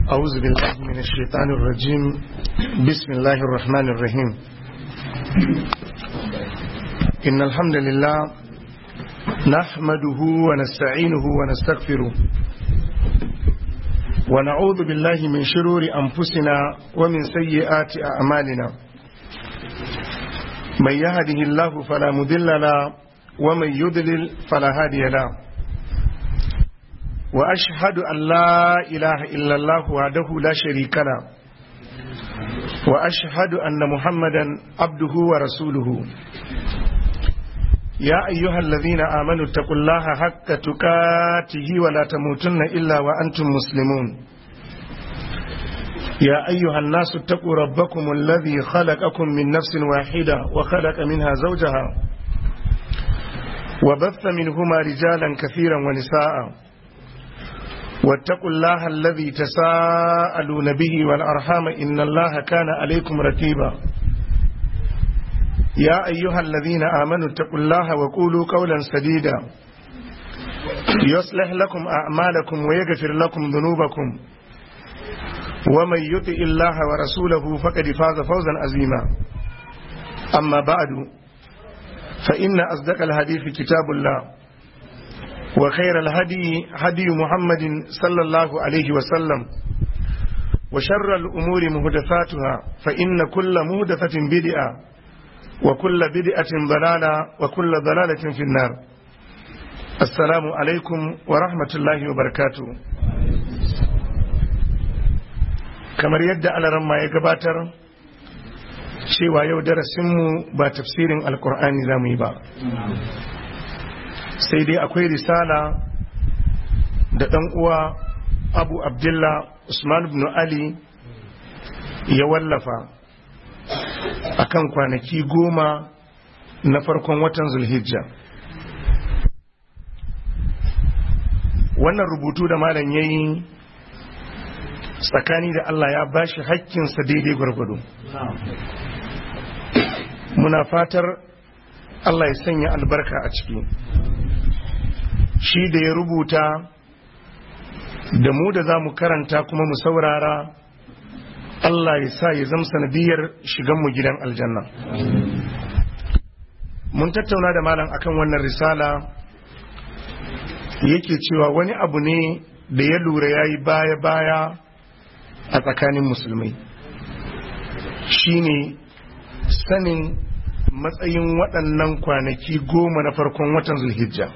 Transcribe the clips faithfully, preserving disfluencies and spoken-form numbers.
أعوذ بالله من الشيطان الرجيم. بسم الله الرحمن الرحيم. إن الحمد لله نحمده ونستعينه ونستغفره ونعوذ بالله من شرور أنفسنا ومن سيئات أعمالنا. من يهده الله فلا مضل له ومن يضلل فلا هادي له. وأشهد أن لا إله إلا الله وحده لا شريك له وأشهد أن محمدا عبده ورسوله. يا أيها الذين آمنوا اتقوا الله حق تقاته ولا تموتن إلا وأنتم مسلمون. يا أيها الناس اتقوا ربكم الذي خلقكم من نفس واحدة وخلق منها زوجها وبث منهما رجالا كثيرا ونساء. واتقوا الله الذي تساءلون به والأرحام إن الله كان عليكم رقيبا. يا أيها الذين آمنوا اتقوا الله وقولوا قولا سديدا يصلح لكم أعمالكم ويغفر لكم ذنوبكم ومن يطع الله ورسوله فقد فاز فوزا عظيما. أما بعد فإن أصدق الحديث كتاب الله وخير الهدي هدي محمد صلى الله عليه وسلم وشر الأمور محدثاتها فإن كل محدثة بدعة وكل بدعة ضلالة وكل ضلالة في النار. السلام عليكم ورحمة الله وبركاته. kamar yadda alaramma ya gabatar cewa yau darasinmu ba tafsirin alkur'ani za mu yi ba, sai dai akwai risala da ɗan uwa abu abdullah usman ibn ali ya wallafa akan kwanaki goma na farkon watan zulhijja. wannan rubutu da malam yayi tsakani da Allah ya bashi hakkinsa daidai gwargwado. muna fatar Allah ya sanya albarka a ciki. shi da ya rubuta da mu da za mu karanta kuma mu saurara, Allah ya sa ya zama sanadiyar shiganmu gidan aljanna. mun tattauna da malam akan wannan risala, yake cewa wani abu ne da ya lura ya yi baya-baya a tsakanin musulmai, shine sanin matsayin waɗannan kwanaki goma na farkon watan zulhijja.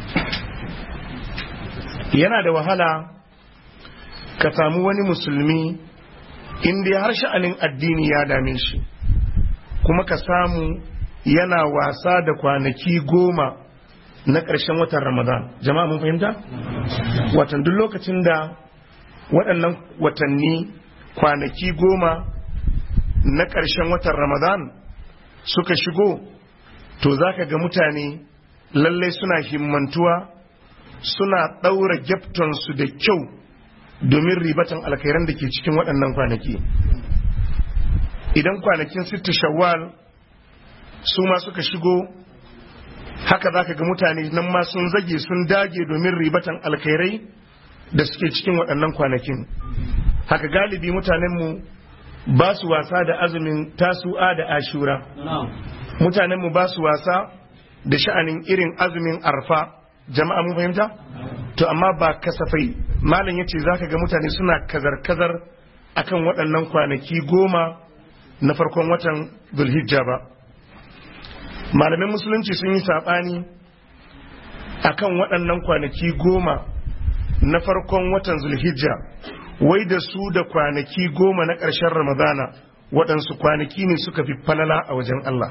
yana da wahala ka samu wani musulmi inda har sha'anin addini ya dame shi kuma ka samu yana wasa da kwanaki goma na ƙarshen watan ramadan. jama'a mun fahimta? watan duk lokacin da waɗannan watanni kwanaki goma na ƙarshen watan ramadan suka shigo, to za ka ga mutane lallai suna himmantuwa, suna ɗaura gyaftonsu da kyau domin ribatan alkhairan da ke cikin waɗannan kwanaki. idan kwanakin sittu shawwal su ma suka shigo, haka za ka ga mutane nan ma sun zage sun dage domin ribatan alkhairai da suke cikin waɗannan kwanakin. haka galibi mutanenmu ba su wasa da azumin tasu'a da ashura. mutanenmu ba su wasa da sha'anin irin azumin arfa. jama'a mun fahimta? to amma ba kasafai malam yace zaka ga mutane suna kazar-kazar akan waɗannan kwanaki goma na farkon watan zulhijja ba. malamin musulunci sun yi saɓani akan waɗannan kwanaki goma na farkon watan zulhijja, wai da su da kwanaki goma na ƙarshen ramadana waɗansu kwanaki ne suka fi falala a wajen Allah.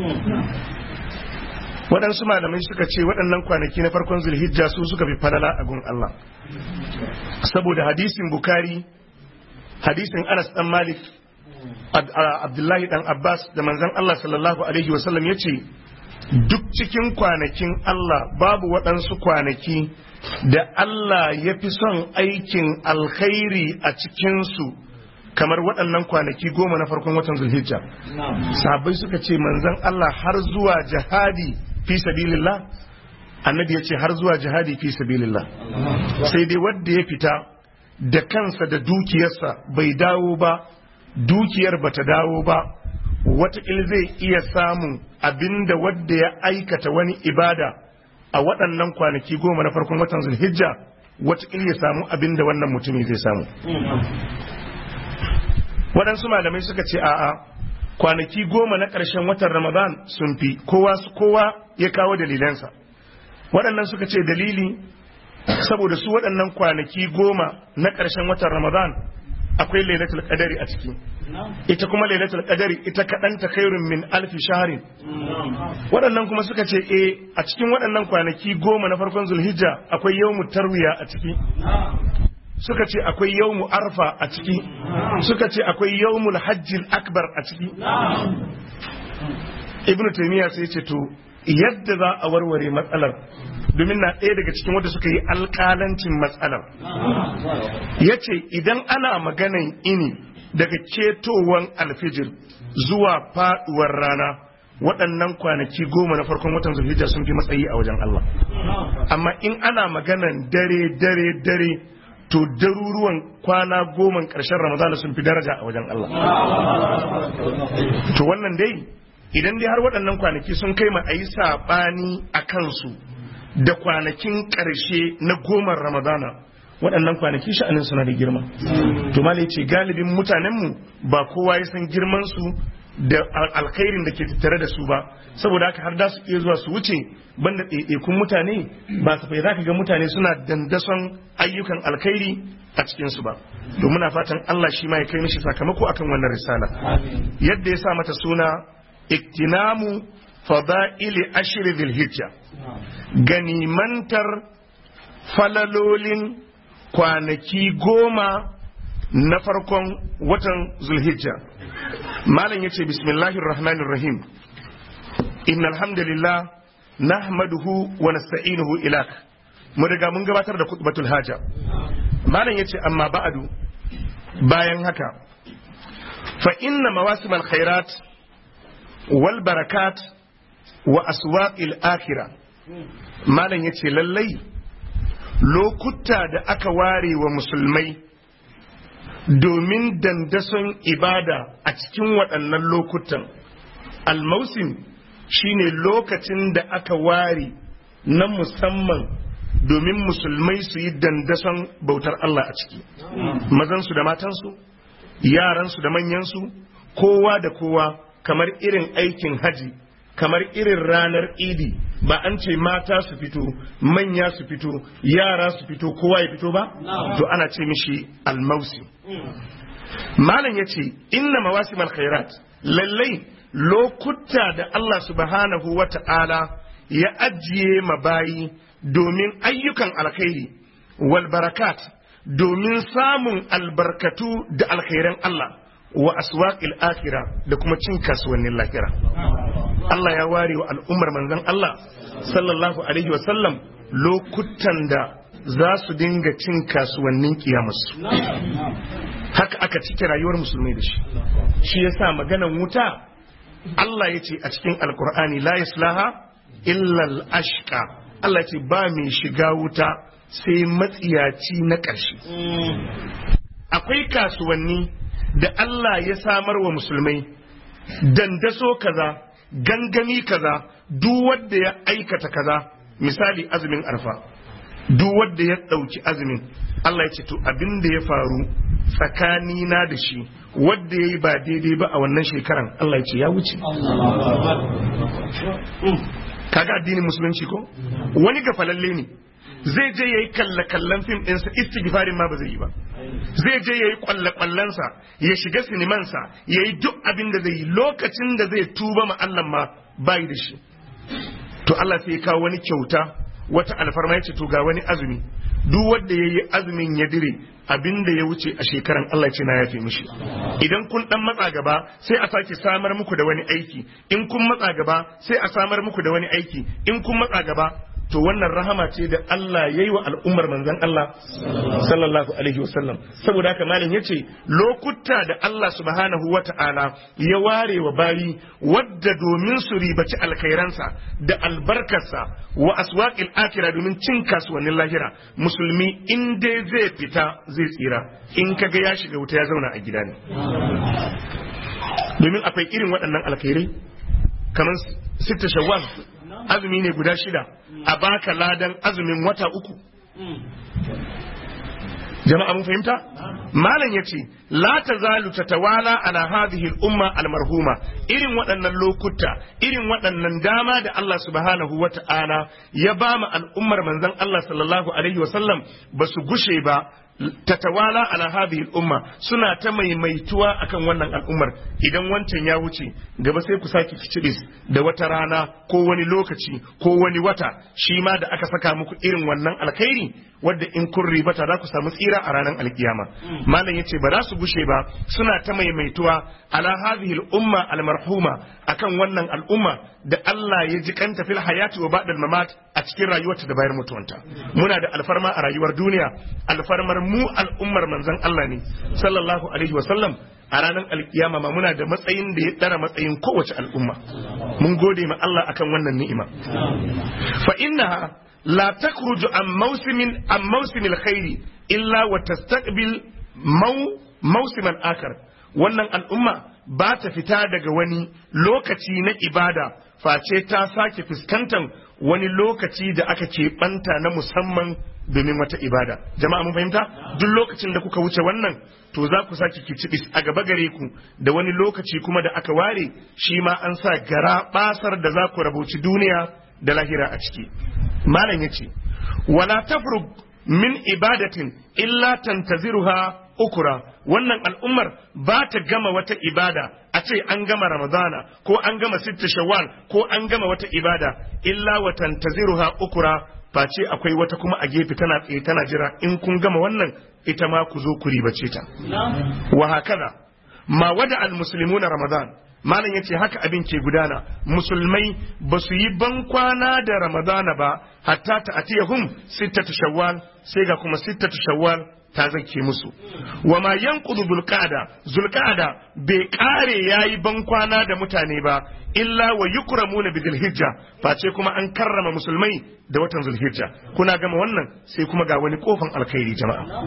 waɗansu malamai suka ce waɗannan kwanaki na farkon zulhijja su suka fi falala a gun Allah, saboda hadisin bukari, hadisin anas dan malik, abdullahi dan abbas da manzon Allah sallallahu alaihi wasallam ya ce duk cikin kwanakin Allah babu waɗansu kwanaki da Allah ya fi son aikin alkhairi a cikinsu kamar waɗannan kwanaki goma na farkon watan zulhijja. sahabbai suka ce manzon Allah har zuwa jihadi fi sabilillah, annabi ya ce har zuwa jihadi fi sabilillah. sai dai wanda ya fita da kansa da dukiyarsa bai dawo ba, dukiyar bata dawo ba, wataƙil zai iya samun abinda wadda ya aikata wani ibada a waɗannan kwanaki goma na farkon watan Zulhijja, wataƙil ya samu abinda wannan mutumi zai samu. Waɗansu malamai suka ce a'a, kwanaki goma na ƙarshen watan Ramadan sun fi, kowa kowa ya kawo dalilansa. Waɗannan suka ce dalili saboda su waɗannan kwanaki goma na ƙarshen watan Ramadan akwai lailatul qadari a ciki, ita kuma lailatul qadari ita kaɗanta khairun min alfi shahrin. Waɗannan kuma suka ce eh a cikin waɗannan kwanaki goma na farkon Zulhijja akwai yawmu tarwiya a ciki, suka ce akwai yawmu arfa a ciki, suka ce akwai yawmul hajjil akbar a ciki. Ibn Taymiyyah sai ce to yadda za a warware matsalar, domin na ɗaya daga cikin wanda suka yi alƙalancin matsalar, ya ce idan ana maganan ini daga ketowan alfijir zuwa faɗuwar rana, waɗannan kwanaki goma na farkon watan Zulhijja sun fi matsayi a wajen Allah. Amma in ana maganan dare dare dare, to daruruwan kwana goma ƙarshen Ramadana sun fi daraja a wajen Allah. To wannan dai idan dai har waɗannan kwanaki sun kai ma a yi saɓani a kansu da kwanakin ƙarshe na goma Ramadana, waɗannan kwanaki sha'anin suna da girma. To malai ce galibin mutanenmu ba kowa ya san girmansu da alkhairin da ke tattare da su ba, saboda haka har da su iya zuwa su wuce, banda ɗaiɗaikun mutane ba su fai za ka ga mutane suna dandason ayyukan alkhairi a cikinsu ba. To muna fatan Allah shi ma ya kai mishi sakamako akan wannan risala. Yadda ya sa mata suna iktinamu fada'ili ashri dhil-hijja, ganimantar falalolin kwanaki goma na farkon watan Zulhijja. Malam yace bismillahir rahmanir rahim, innal hamdalillah nahmaduhu wa nasta'inuhu ilak. Mu riga mun gabatar da khutbatul haja. Malam yace amma ba'du, bayan haka, fa inna mawasimal khairat wal barakat wa aswaqil akhirah. Malam yace lallai lokuta da aka ware wa musulmai domin dandason ibada a cikin waɗannan lokutan, almausim shine lokacin da aka ware na musamman domin musulmai su yi dandason bautar Allah a ciki, mazansu da matansu, yaransu da manyansu, kowa da kowa, kamar irin aikin haji, kamar irin ranar idi, ba an ce mata su fito, manya su fito, yara su fito, kowa ya fito ba? To ana ce mishi almausim. Malam ya ce inna mawasimal khairat, lallai lokuta da Allah subhanahu wa ta'ala ya ajiye mabayi domin ayyukan alkhairi, wal barakat domin samun albarkatu da alkhairan Allah, wa aswaqil akhirah da kuma cin kasuwannin lahira. Allah ya ware wa al'ummar manzon Allah sallallahu alaihi wa sallam lokutan da za su dinga cin kasuwannin kiyamarsu. Haka aka cike rayuwar musulmai da shi. Shi yasa maganan wuta Allah ya ce a cikin alkur'ani la yaslaha illa al-ashqa. Allah ya ce ba mai shiga wuta sai matsiyaci na ƙarshe. Akwai kasuwanni da Allah ya samar wa musulmai, dandaso kaza, gangami kaza, duk wanda ya aikata kaza, misali azumin arfa, duk wanda ya ɗauki azumin, Allah ya ce to abin da ya faru tsakanina da shi, wanda ya yi ba daidai ba a wannan shekaran, Allah ya ce ya wuce. Kaga addinin musulunci ko? Wani gafalalle ne, zai je ya yi kalle-kallen fim ɗinsa, istighfarin ma ba zai yi ba. Zai je ya yi kwalle-kwallensa, ya shiga sinimansa, ya yi duk abin da zai yi, lokacin da zai tuba ma Allah ma bayi da shi. To Allah sai ya kawo wani kyauta, wata alfarma ya ce to ga wani azumi, duk wanda ya yi azumin ya dire abin da ya wuce a shekaran, Allah ce na yafe mishi. Idan kun dan matsa gaba sai a sake samar muku da wani aiki, in kun matsa gaba sai a samar muku da wani aiki, in kun matsa gaba to wannan rahama ce da Allah yayi wa al'ummar manzon Allah sallallahu alaihi wasallam. Saboda haka malam yace lokuta da Allah subhanahu wata'ala ya ware wa bayi wadda domin su ribaci alkhairansa da albarkarsa wa aswaqil akhirah domin cin kasuwannin lahira, musulmi in dai zai fita zai tsira, in kaga ya shiga wuta ya zauna a gida ne. Domin akwai irin waɗannan alkhairai kamar sitta shawwal, azumi ne guda shida a baka ladan azumin wata uku. Jama'a mun fahimta? Malam yace la tazalu tatawala ala hadhihi al-umma al-marhuma, irin waɗannan lokuta, irin waɗannan dama da Allah subhanahu wata'ala ya ba mu al'ummar manzon Allah sallallahu alaihi wasallam basu gushe ba tatawala ala hadhihi al-umma, suna ta maimaituwa akan wannan al'ummar. Idan wancan ya wuce gaba sai ku saki kicibis da wata rana ko wani lokaci ko wani wata shi ma da aka saka muku irin wannan alkhairi wadda in kun ribata za ku samu tsira a ranar alkiyama. Malam yace ba za su gushe ba suna ta maimaituwa ala hadhihi al-umma al-marhuma, akan wannan al'umma da Allah ya ji kanta fil hayati wa ba'da al-mamat, a cikin rayuwarta da bayan mutuwanta. Muna da alfarma a rayuwar duniya, alfarmar mu al'ummar manzon Allah ne sallallahu alaihi wa sallam. A ranar alkiyama ma muna da matsayin da ya dara matsayin kowace al'umma. Mun gode ma Allah akan wannan ni'ima. Fa innaha la takhruju an mawsimin an mawsimil khairi illa wa tastaqbil maw mawsiman akar. Wannan al'umma ba ta fita daga wani lokaci na ibada face ta sake fuskantar wani lokaci da aka keɓanta na musamman domin wata ibada. Jama'a mun fahimta? Duk lokacin da kuka wuce wannan to za ku sake kicibis a gaba gare ku da wani lokaci kuma da aka ware shi ma an sa gara basar da za ku rabauci duniya da lahira a ciki. Malam yace wala tafrug min ibadatin illa tantaziruha ukura. Wannan al'ummar ba ta gama wata ibada a ce an gama ramadana ko an gama sitta shawwal ko an gama wata ibada illa wa tantaziruha ukura, face akwai wata kuma a gefe tana tsaye tana jira in kun gama wannan ita ma ku zo ku ribace ta. Wa hakaza ma wada al muslimuna ramadan. Malam yace haka abin ke gudana, musulmai ba su yi ban kwana da ramadana ba hatta ta atiyahum sittatu shawwal, sai ga kuma sittatu shawwal ta zake musu. Wa ma yanqudu zulqa'da, zulqa'da bai kare yayi ban kwana da mutane ba illa wa yukramuna bi zulhijja, face kuma an karrama musulmai da watan zulhijja. Kuna gama wannan sai kuma ga wani kofan alkhairi jama'a.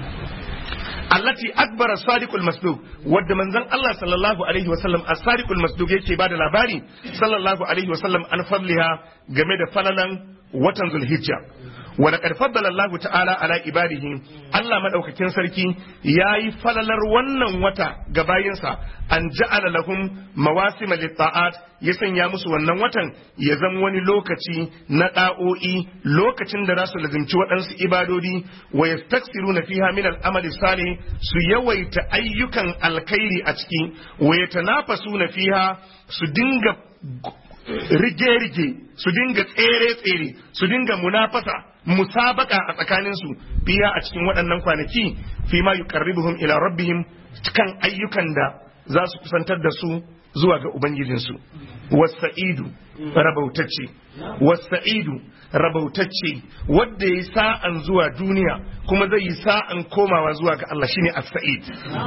Allati akbar as-sadiqul masduq, wadda manzon Allah sallallahu alaihi wa sallam as-sadiqul masduq yake bada labari sallallahu alaihi wa sallam an fadliha game da falalan watan zulhijja. Wa laqad faddala Allah ta'ala ala ibadihi, Allah madaukakin sarki yayi falalar wannan wata ga bayinsa, an ja'ala lahum mawasim lit-ta'at, ya sanya musu wannan watan ya zama wani lokaci na da'o'i, lokacin da za su lazimci waɗansu ibadodi, wa yastaksiruna fiha min al-amali salih, su yawaita ayyukan alkhairi a ciki, wa yatanafasuna fiha, su dinga rige-rige, su dinga tsere-tsere, su dinga munafasa, musabaka a tsakaninsu biya a cikin waɗannan kwanaki, fi ma yuqarribuhum ila rabbihim, kan ayyukan da za su kusantar da su zuwa ga ubangijinsu. Wasa'idu rabautacce, wasa'idu rabautacce wanda yayi sa'an zuwa duniya kuma zai yi sa'an komawa zuwa ga Allah, shine as-sa'id.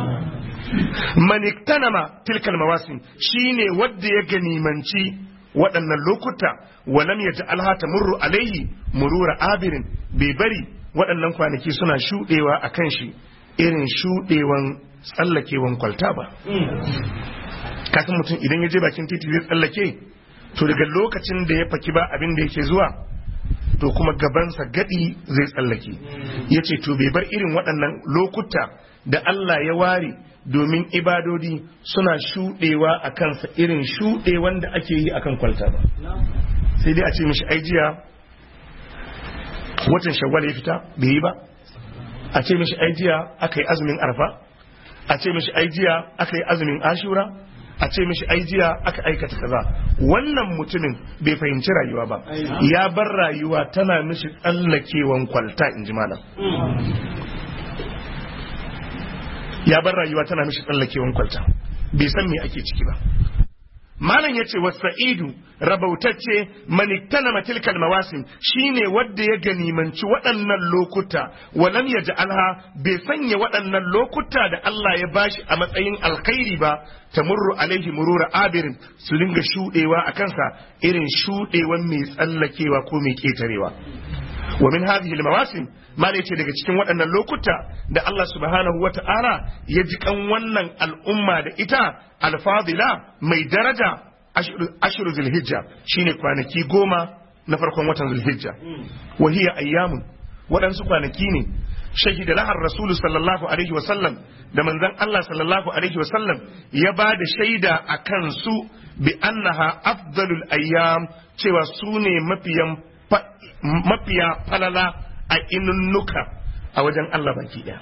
Man iktanama tilkal mawasim, shine wanda ya ganimanci waɗannan lokuta, walam ya ta'alha tamurru alaihi murura abirin, bai bari waɗannan kwanaki suna shuɗewa a kan shi irin shuɗewan tsallakewan kwalta ba. Kasan mutum idan ya je bakin titi zai tsallake, to daga lokacin da ya faki ba abin da yake zuwa, to kuma gabansa gadi zai tsallake. Ya ce to bai bar irin waɗannan lokuta da Allah ya ware domin ibadodi suna shuɗewa a kansa irin shuɗewan da ake yi akan kwalta ba. Sai dai a ce mishi ai jiya watan shawwal ya fita bai yi ba, a ce mishi ai jiya aka yi azumin arfa, a ce mishi ai jiya aka yi azumin ashura, a ce mishi ai jiya aka aikata kaza. Wannan mutumin bai fahimci rayuwa ba, ya bar rayuwa tana mishi tsallakewan kwalta, in ji malam. Ya bar rayuwa tana mishi tsallakewan kwalta, bai san me ake ciki ba. malam yace wasa'idu rabautacce maniktana matilkal mawasim shine wanda ya ganimanci waɗannan lokuta walam yaj'alha bai sanya waɗannan lokuta da Allah ya bashi a matsayin alkhairi ba tamurru alaihi murura abirin su dinga shudewa a kansa irin shudewan mai tsallakewa ko mai ketarewa wa min hadhihi almawasim malai ce daga cikin waɗannan lokuta da Allah subhanahu wata'ala ya ji kan wannan al'umma da ita alfadila mai daraja ashiru zulhijja shine kwanaki goma na farkon watan zulhijja wa hiya ayyamun waɗansu kwanaki ne shahida lahar rasulu sallallahu alaihi wasallam da manzon Allah sallallahu alaihi wasallam ya ba da shaida a kansu bi annaha afdalul ayyam cewa su ne mafiyan mafiya falala a inunnuka a wajen Allah baki ɗaya.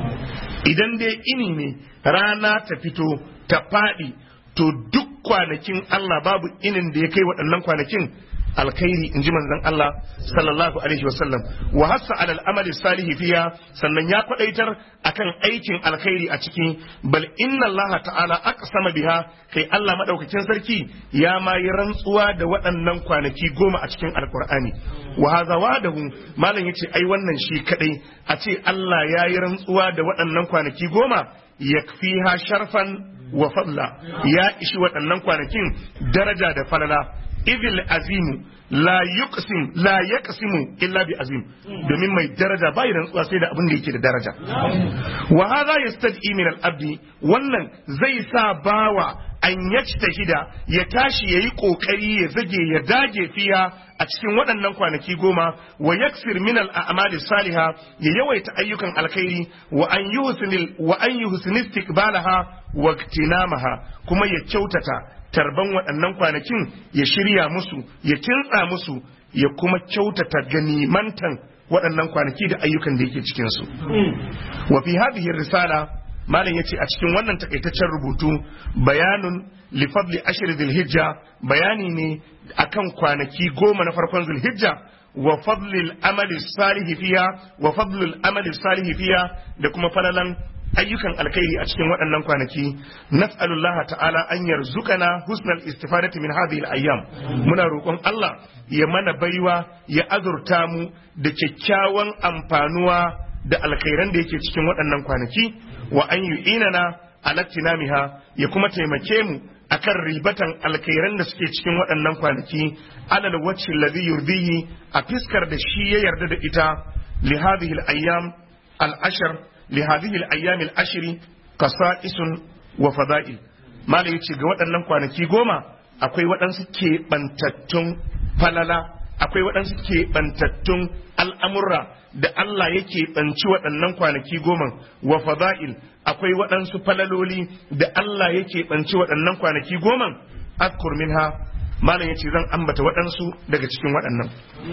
Idan dai ini ne rana ta fito ta faɗi to duk kwanakin Allah babu inin da ya kai waɗannan kwanakin alkhairi in ji manzon Allah sallallahu alaihi wasallam wa hassa alal amali salihi fiya sannan ya kwadaitar akan aikin alkhairi a ciki bal inna Allah ta'ala aqsama biha kai Allah madaukakin sarki ya ma yi rantsuwa da waɗannan kwanaki goma a cikin alqur'ani wa hadha wadahu malam yace ai wannan shi kadai a ce Allah ya yi rantsuwa da waɗannan kwanaki goma yakfiha sharfan wa fadla ya ishi waɗannan kwanakin daraja da falala idil azimu la yuqsim la yaqsimu illa bi azim domin mai daraja bai rantsuwa sai da abin da yake da daraja wa hadha yastad'i min al-abdi wannan zai sa bawa an yajtahida ya tashi yayi kokari ya zage ya dage fiya a cikin waɗannan kwanaki goma wa yaksir min al-a'mali salihah ya yawaita ayyukan alkhairi wa an yuhsinil wa an yuhsin istiqbalaha wa iktinamaha kuma ya kyautata tarban waɗannan kwanakin ya shirya musu ya kintsa musu ya kuma kyautata ganimantan waɗannan kwanaki da ayyukan da yake cikinsu. Wa fi hadhihi risala malam yace a cikin wannan takaitaccen rubutu bayanun li fadli ashr dhulhijja bayani ne akan kwanaki goma na farkon zulhijja wa fadlil amali salihi fiha wa fadlul amali salihi fiha da kuma falalan ayyukan alkhairi a cikin waɗannan kwanaki nas'alullah ta'ala an yarzuqana husnal istifadati min hadhihi al-ayyam muna roƙon Allah ya mana baiwa ya azurta mu da kyakkyawan amfanuwa da alkhairan da yake cikin waɗannan kwanaki wa an yu'inana ala tinamiha ya kuma taimake mu akan ribatan alkhairan da suke cikin waɗannan kwanaki alal wajhi alladhi yurdihi a fiskar da shi ya yarda da ita li hadhihi al-ayyam al-ashr لهذه الأيام العشر قصائص وفضائل ما لا يتشي waɗannan kwanaki goma akwai waɗansu keɓantattun falala akwai waɗansu keɓantattun al'amurra da Allah ya keɓanci waɗannan kwanaki goma wa fada'il akwai waɗansu falaloli da Allah ya keɓanci waɗannan kwanaki goma azkur minha malam yace zan ambata waɗansu daga cikin waɗannan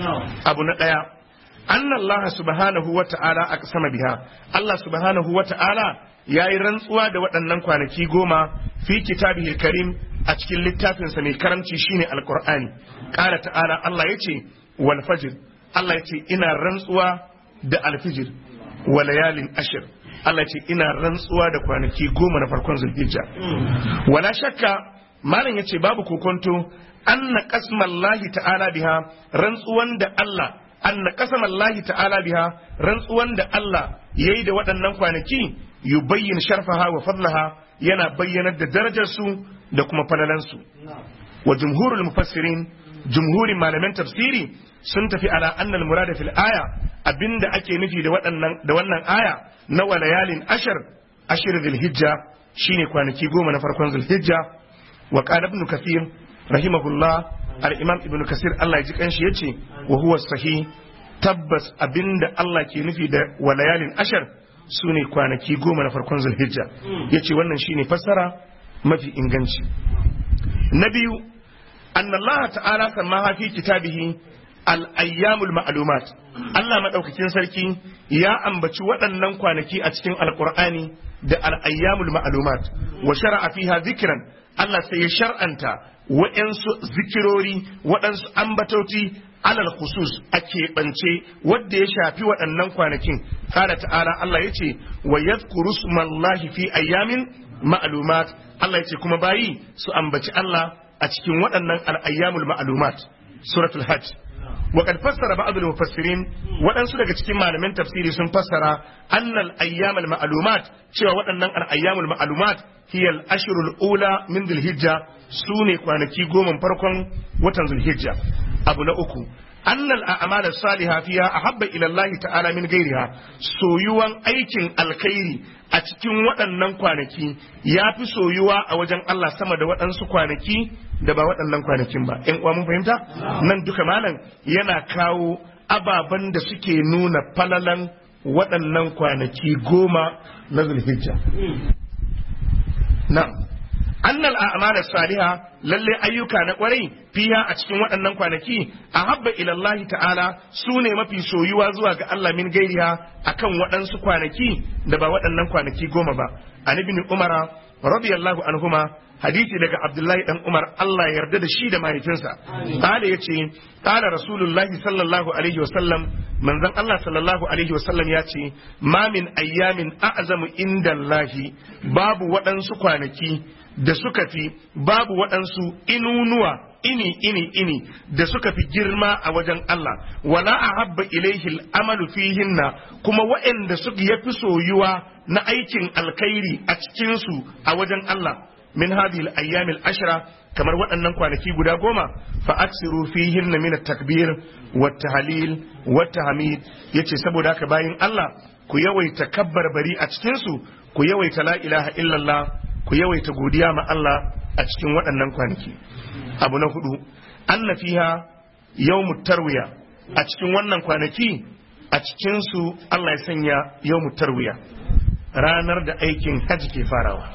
abu na ɗaya أن الله سبحانه وتعالى أقسم بها الله سبحانه وتعالى يا رنسوا da waɗannan kwanaki goma fi kitabihi karim a cikin littafin sa mai karamci shine alqur'ani qala ta'ala Allah yace wal fajr Allah yace ina rantsuwa da alfijir wa layalin ashr Allah yace ina rantsuwa da kwanaki goma na farkon zulhijja wala shakka malam yace babu kokonto anna qasmallahi ta'ala biha rantsuwan da Allah anna qasama Allah ta'ala biha rantsuwan da Allah yayi da waɗannan kwanaki yubayyin sharfaha wa fadlaha yana bayyanar da darajar su da kuma falalan su wa jumhurul mufassirin jumhurin malaman tafsiri sun tafi ala annal murada fil aya abinda ake nufi da waɗannan da wannan aya na walayalin ashar ashir dhulhijja shine kwanaki goma na farkon dhulhijja wa qala ibn kathir rahimahullah al-imam ibn kasir Allah ya ji kanshi yace wa huwa sahih tabbas abinda Allah ke nufi da walayalin ashar sune kwanaki goma na farkon zulhijja yace wannan shine fassara mafi inganci na biyu anna Allah ta'ala sammaha fi kitabihi al-ayyamul ma'lumat Allah madaukakin sarki ya ambaci waɗannan kwanaki a cikin alqur'ani da al-ayyamul ma'lumat wa shar'a fiha dhikran Allah sai ya shar'anta waɗansu zikirori waɗansu ambatoti alal khusus a keɓance wadda ya shafi waɗannan kwanakin kana ta'ala Allah ya ce wa yadhkuru smallahi fi ayyamin ma'lumat Allah ya ce kuma bayi su ambaci Allah a cikin waɗannan al-ayyamul ma'lumat suratul hajj wa qad fassara ba'd al-mufassirin waɗansu daga cikin malaman tafsiri sun fassara annal ayyamal ma'lumat cewa waɗannan al-ayyamul ma'lumat hiya al-ashrul ula min dhul-hijja sune kwanaki goma farkon watan dhul-hijja. Abu na uku annal a'mal as-salihah fiha ahabba ila Allah ta'ala min ghairiha soyuwan aikin alkhairi a cikin waɗannan kwanaki ya fi soyuwa a wajen Allah sama da waɗansu kwanaki da ba waɗannan kwanakin ba. ‘Yan uwa mun fahimta? Nan duka malam yana kawo ababen da suke nuna falalan waɗannan kwanaki goma na Zulhijja. Na'am. Annal a'mal as-salihah lalle ayyuka na kwarai fiha a cikin waɗannan kwanaki ahabba ila Allah ta'ala sune mafi soyuwa zuwa ga Allah min gairiha akan waɗansu kwanaki da ba waɗannan kwanaki goma ba. An ibn Umar radiyallahu anhuma hadisi daga Abdullahi dan Umar Allah yarda da shi da mahaifinsa kala yace kala Rasulullahi sallallahu alaihi wasallam manzon Allah sallallahu alaihi wasallam yace ma min ayyamin a'zamu indallahi babu waɗansu kwanaki da suka fi babu waɗansu inunuwa ini ini ini da suka fi girma a wajen Allah wala ahabba ilaihi al'amalu fihinna kuma waɗanda suka yafi soyuwa na aikin alkhairi a cikin su a wajen Allah min hadhihi al-ayyam al-ashra kamar waɗannan kwanaki guda goma fa aksiru fihinna min at-takbir wat-tahlil wat-tahmid yace saboda haka bayin Allah ku yawaita kabbar bari a cikin su ku yawaita la ilaha illallah ku yawaita godiya ma Allah a cikin waɗannan kwanaki. Abu na hudu anna fiha yawmut tarwiya a cikin wannan kwanaki a cikin su Allah ya sanya yawmut tarwiya ranar da aikin hajji ke farawa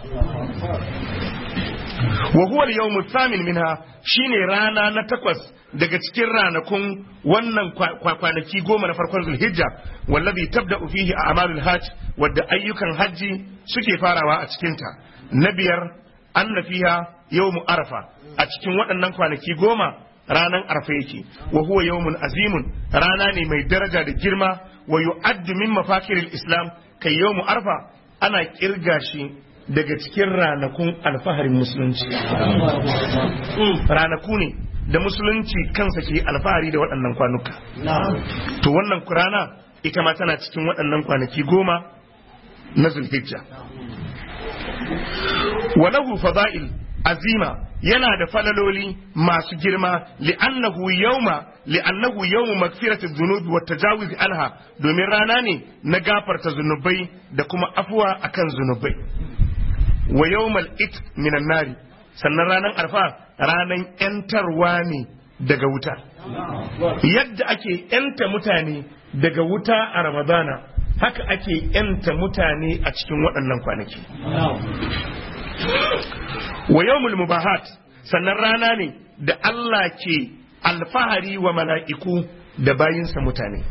wa huwa al-yawmu thamin minha shine rana na takwas daga cikin ranakun wannan kwanaki goma na farkon Zulhijja wallazi tabda'u fihi a'malul hajj wadda ayyukan hajji suke farawa a cikin ta na biyar anna fiha yawmu arafa a cikin waɗannan kwanaki goma ranan arfa yake wa huwa yawmun azimun rana ne mai daraja da girma wa yu'addu min mafakiril islam kai yawmu arfa ana kirga shi daga cikin ranakun alfaharin musulunci ranaku ne da musulunci kansa ke alfahari da waɗannan kwanuka to wannan rana ita ma tana cikin waɗannan kwanaki goma na Zulhijja wa lahu fada'il azima yana da falaloli masu girma li'annahu yawma li'annahu yawmu magfirati dhunubi wa tajawuz anha domin rana ne na gafarta zunubai da kuma afuwa akan zunubai wa yawmal it minan nari sannan ranan arfa ranan yantarwa ne daga wuta yadda ake yanta mutane daga wuta a ramadana haka ake yanta mutane a cikin waɗannan kwanaki wa yawmul mubahat sannan rana ne da Allah ke alfahari wa mala'iku da bayinsa mutane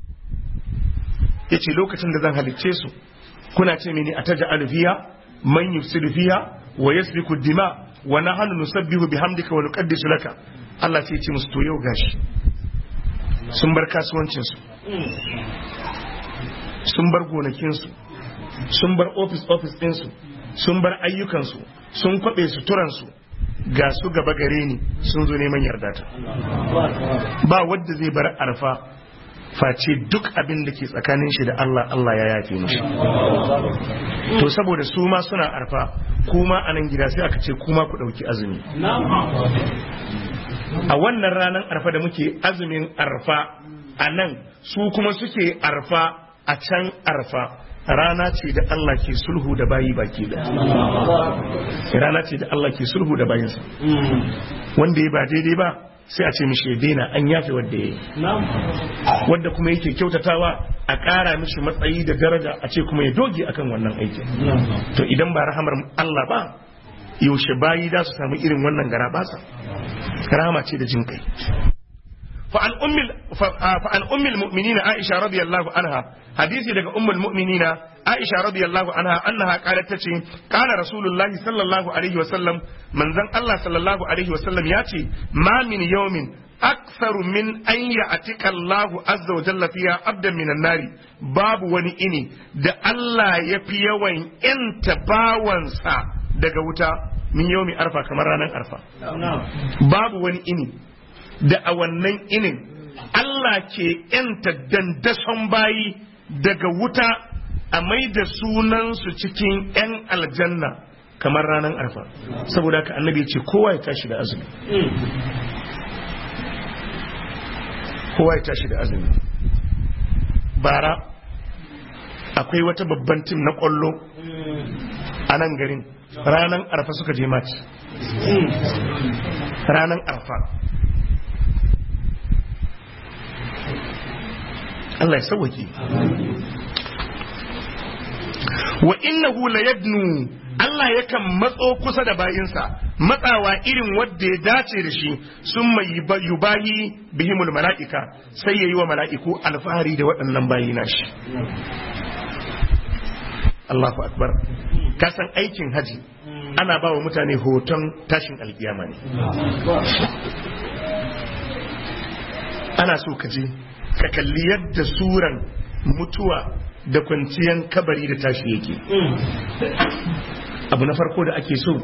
yace lokacin da zan halicce su kuna ce mini ataj'alu fiha man yufsidu fiha wa yasfiku dima wa nahnu nusabbihu bihamdika wa nuqaddisu laka Allah sai ya ce musu to yau gashi sun bar kasuwancin su sun bar gonakin su sun bar office office din su sun bar ayyukan su sun kwabe suturan su ga su gaba gare ni sun zo neman yarda ta ba wanda zai bar arfa face duk abin da ke tsakanin shi da Allah Allah ya yafe mishi to saboda su ma suna arfa kuma a nan gida sai aka ce kuma ku dauki azumi a wannan ranar arfa da muke azumin arfa a nan su kuma suke arfa a can arfa rana ce da Allah ke sulhu da bayi baki da rana ce da Allah ke sulhu da bayinsa wanda ya ba daidai ba sai a ce mishi ya daina an yafe wadda ya yi wadda kuma yake kyautatawa a ƙara mishi matsayi da daraja a ce kuma ya doge akan wannan aikin to idan ba rahamar Allah ba yaushe bayi da su samu irin wannan gara basa rahama ce da jin kai فعن أم فعن أم المؤمنين عائشة رضي الله عنها حديث لك أم المؤمنين عائشة رضي الله عنها أنها قالت تشي قال رسول الله صلى الله عليه وسلم من ذن الله صلى الله عليه وسلم ياتي ما من يوم أكثر من أن يأتيك الله عز وجل فيها عبدا من النار باب ونئني ده الله يفي وين انت باوانسا daga wuta min yawmi arfa kamar ranar arfa. Babu wani ini da a wannan inin Allah ke yanta dandason bayi daga wuta a mai da sunansu cikin 'yan aljanna kamar ranar arfa. Saboda haka annabi ce kowa ya tashi da azumi, kowa ya tashi da azumi. Bara akwai wata babban tim na kwallo a nan garin, ranar arfa suka je match, ranar arfa. Allah ya sauwake. Wa innahu la yadnu, Allah yakan matso kusa da bayinsa matsawa irin wadda ya dace da shi, sun mai yubahi bihimul mala'ika, sai yayi wa mala'iku alfahari da waɗannan bayi nashi. Allahu akbar. Kasan aikin haji ana ba wa mutane hoton tashin alkiyama ne. Ana so ka je ka kalli yadda suran mutuwa da kwanciyan kabari da tashi yake. Abu na farko da ake so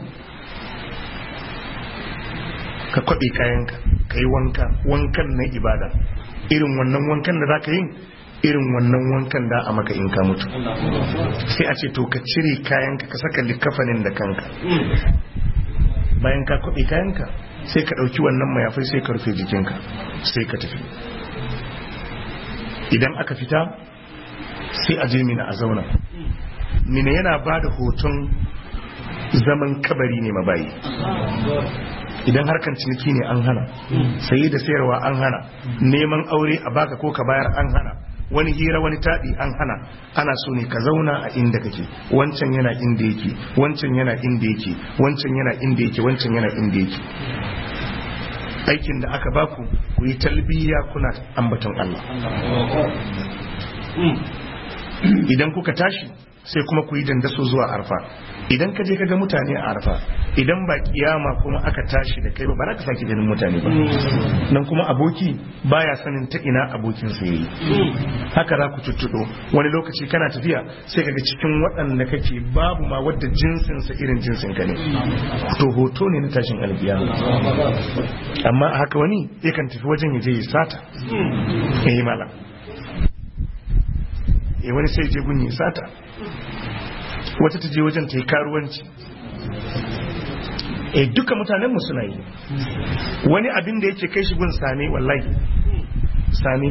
ka kwaɓe kayanka, ka yi wanka, wankan na ibada, irin wannan wankan da za ka yi, irin wannan wankan da a maka in ka mutu. Sai a ce to ka cire kayanka ka saka likafanin da kanka, bayan ka kwaɓe kayanka sai ka ɗauki wannan mayafai sai ka rufe jikinka sai ka tafi. Idan aka fita sai a je Mina a zauna. Mina yana ba da hoton zaman kabari ne mabayi. Idan harkan ciniki ne an hana, saye da sayarwa an hana, neman aure a baka ko ka bayar an hana, wani hira wani taɗi an hana. Ana so ne ka zauna a inda kake, wancan yana inda yake, wancan yana inda yake, wancan yana inda yake, wancan yana inda yake. Aikin da aka baku ku yi talbiya kuna ambaton Allah. Idan kuka tashi sai kuma ku yi dandaso zuwa arfa. Idan ka je ka ga mutane a arfa, idan ba kiyama kuma aka tashi da kai ba, ba za ka sake ganin mutane ba. Nan kuma aboki baya sanin ta ina abokin sa yayi. Haka za ku tuttudo. Wani lokaci kana tafiya sai kaga cikin waɗanda kake babu ma wadda jinsin sa irin jinsin ka ne. To hoto ne na tashin alkiyama. Amma a haka wani yakan tafi wajen ya je ya sata. Eh malam. Eh wani sai je gunyi sata. Wata ta je wajen ta yi karuwanci. E duka mutanen mu suna yi. Wani abin da yake kai shi gun same, wallahi same.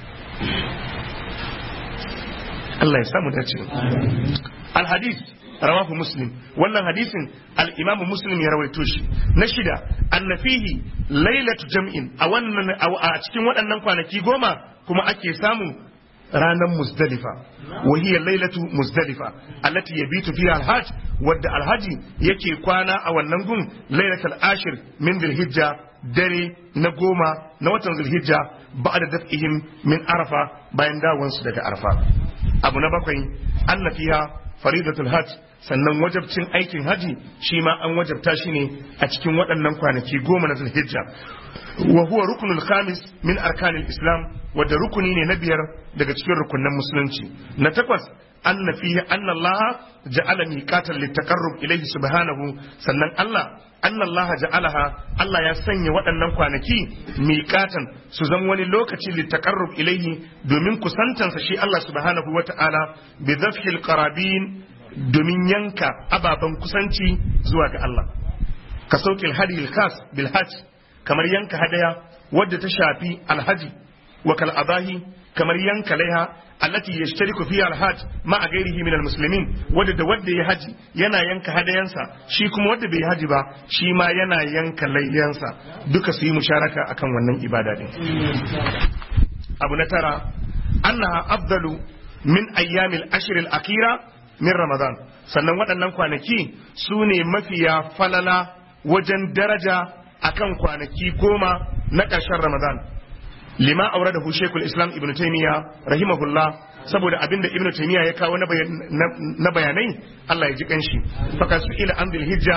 Allah ya samu dace. Al-hadith rawahu Muslim. Wannan hadisin al-Imam Muslim ya rawaito shi. Na shida, annafihi lailatu jam'in, a wannan a cikin waɗannan kwanaki goma kuma ake samu ranar Muzdalifa, wa hiya lailatu Muzdalifa allati yabitu fiha al-hajj, wadda alhaji yake kwana a wannan gun lailatul ashir min dhil-hijja, dare na goma na watan dhil-hijja, ba'da daf'ihim min arafa, bayan dawansu daga arafa. Abu na bakwai, anna fiha faridatul hajj, sannan wajabcin aikin haji shi ma an wajabta shi ne a cikin waɗannan kwanaki goma na dhil-hijja. wa huwa rukunul khamis min arkanil islam, wadda rukuni ne na biyar daga cikin rukunan musulunci. Na takwas, anna fihi anna Allah ja'ala miqatan litaqarrub ilayhi subhanahu, sannan Allah anna Allah ja'alaha, Allah ya sanya waɗannan kwanaki miqatan su zama wani lokaci litaqarrub ilayhi, domin kusantansa shi Allah subhanahu wata'ala bi dhafhil qarabin, domin yanka ababan kusanci zuwa ga Allah. Ka sauƙil hadil khas bil hajj, kamar yanka hadaya wadda ta shafi alhaji, wa kal abahi, kamar yanka laiha allati yashtariku fiha alhajj ma ghairihi min almuslimin, wadda da wadda ya haji yana yanka hadayansa, shi kuma wadda bai haji ba shi ma yana yanka laiyansa, duka su yi musharaka akan wannan ibada din. Abu na tara, annaha afdalu min ayyamil ashr al-akhira min ramadan, sannan waɗannan kwanaki su ne mafiya falala wajen daraja akan kwanaki goma na ƙarshen Ramadan. Lima auradahu Sheikhul Islam Ibn Taymiyyah rahimahullah, saboda abinda Ibn Taymiyyah ya kawo na bayanai, Allah ya ji kanshi. Faka su ila an hijja,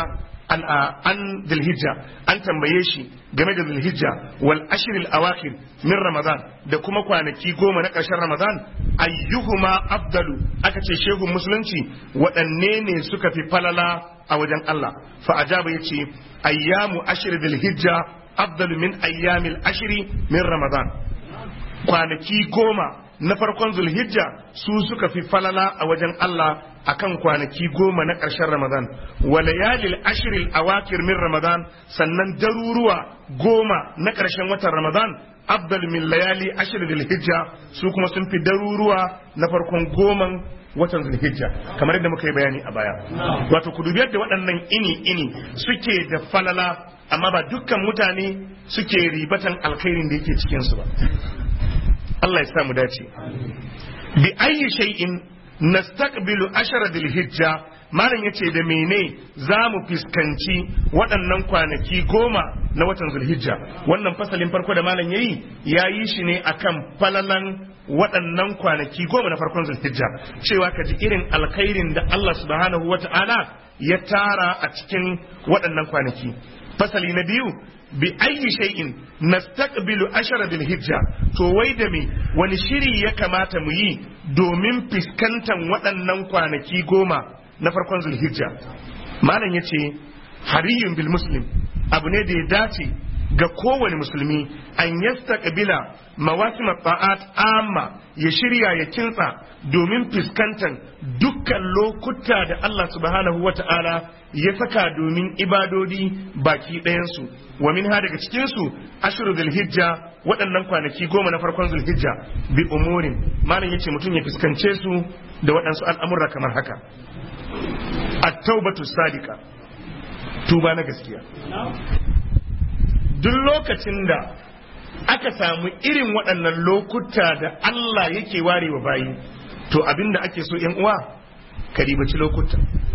an an dhulhijja an tambaye shi game da dhulhijja wal ashr al awakhir min ramadan da kuma kwanaki goma na ƙarshen ramadan ayyuhuma afdalu aka ce shehu musulunci waɗanne ne suka fi falala a wajen Allah fa ajaba yace ayyamu ashr dhulhijja afdalu min ayyamil ashri min ramadan kwanaki goma na farkon zulhijja su suka fi falala a wajen Allah akan kwanaki goma na ƙarshen ramadan wa layalil ashril awakir min ramadan sannan daruruwa goma na ƙarshen watan ramadan afdal min layali ashr zulhijja su kuma sun fi daruruwa na farkon goman watan zulhijja kamar yadda muka yi bayani a baya wato ku dubi yadda waɗannan ini ini suke da falala amma ba dukkan mutane suke ribatan alkhairin da yake cikin su ba Allah ya sa mu dace bi ayyi shay'in nastaqbilu ashara dhulhijja malam yace da mene zamu fiskanci waɗannan kwanaki goma na watan zulhijja wannan fasalin farko da malam yayi yayi shi ne akan falalan waɗannan kwanaki goma na farkon zulhijja cewa ka ji irin alkhairin da Allah subhanahu wata'ala ya tara a cikin waɗannan kwanaki fasali na biyu bi ayyi shay'in nastaqbilu ashara dhil hijja to wai da me wani shiri ya kamata mu yi domin fiskantan waɗannan kwanaki goma na farkon zulhijja malam yace hariyun bil muslim abu ne da ya dace ga kowane musulmi an yastaqbila mawasim ta'at amma ya shirya ya kintsa domin fiskantan dukkan lokuta da Allah subhanahu wata'ala ya saka domin ibadodi baki ɗayansu wa min ha daga cikinsu ashiru zulhijja waɗannan kwanaki goma na farkon zulhijja bi umurin malam yace mutum ya fuskance su da waɗansu al'amurra kamar haka at-taubatu sadiqa tuba na gaskiya duk lokacin da aka samu irin waɗannan lokuta da Allah yake warewa bayi to abinda ake so yan uwa ka ribaci lokuta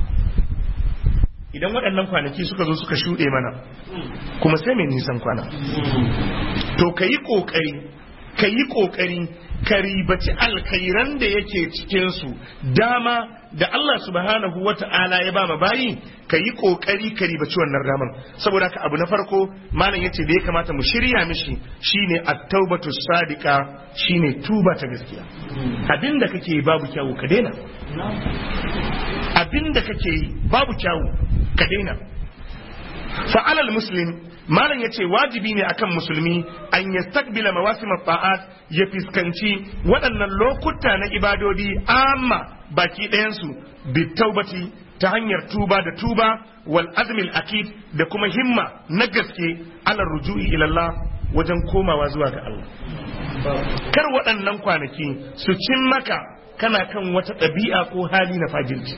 idan waɗannan kwanaki suka zo suka shuɗe mana kuma sai mai nisan kwana to ka yi ƙoƙari ka yi ƙoƙari ka ribaci alkhairan da yake cikinsu dama da Allah subhanahu wa ta'ala ya ba ma bayi ka yi ƙoƙari ka ribaci wannan daman saboda ka abu na farko malam yace da ya kamata mu shirya mishi shine at-taubatu sadiqa shine tuba ta gaskiya abinda kake yi babu kyawu ka daina abinda kake yi babu kyawu ka daina fa'alal muslim malam yace wajibi ne akan musulmi an yastaqbila mawasim at-ta'at ya fiskanci waɗannan lokuta na ibadodi amma baki ɗayan su bi taubati ta hanyar tuba da tuba wal azmil akid da kuma himma na gaske ala ruju'i ila Allah wajen komawa zuwa ga Allah kar waɗannan kwanaki su cin maka kana kan wata ɗabi'a ko hali na fajirci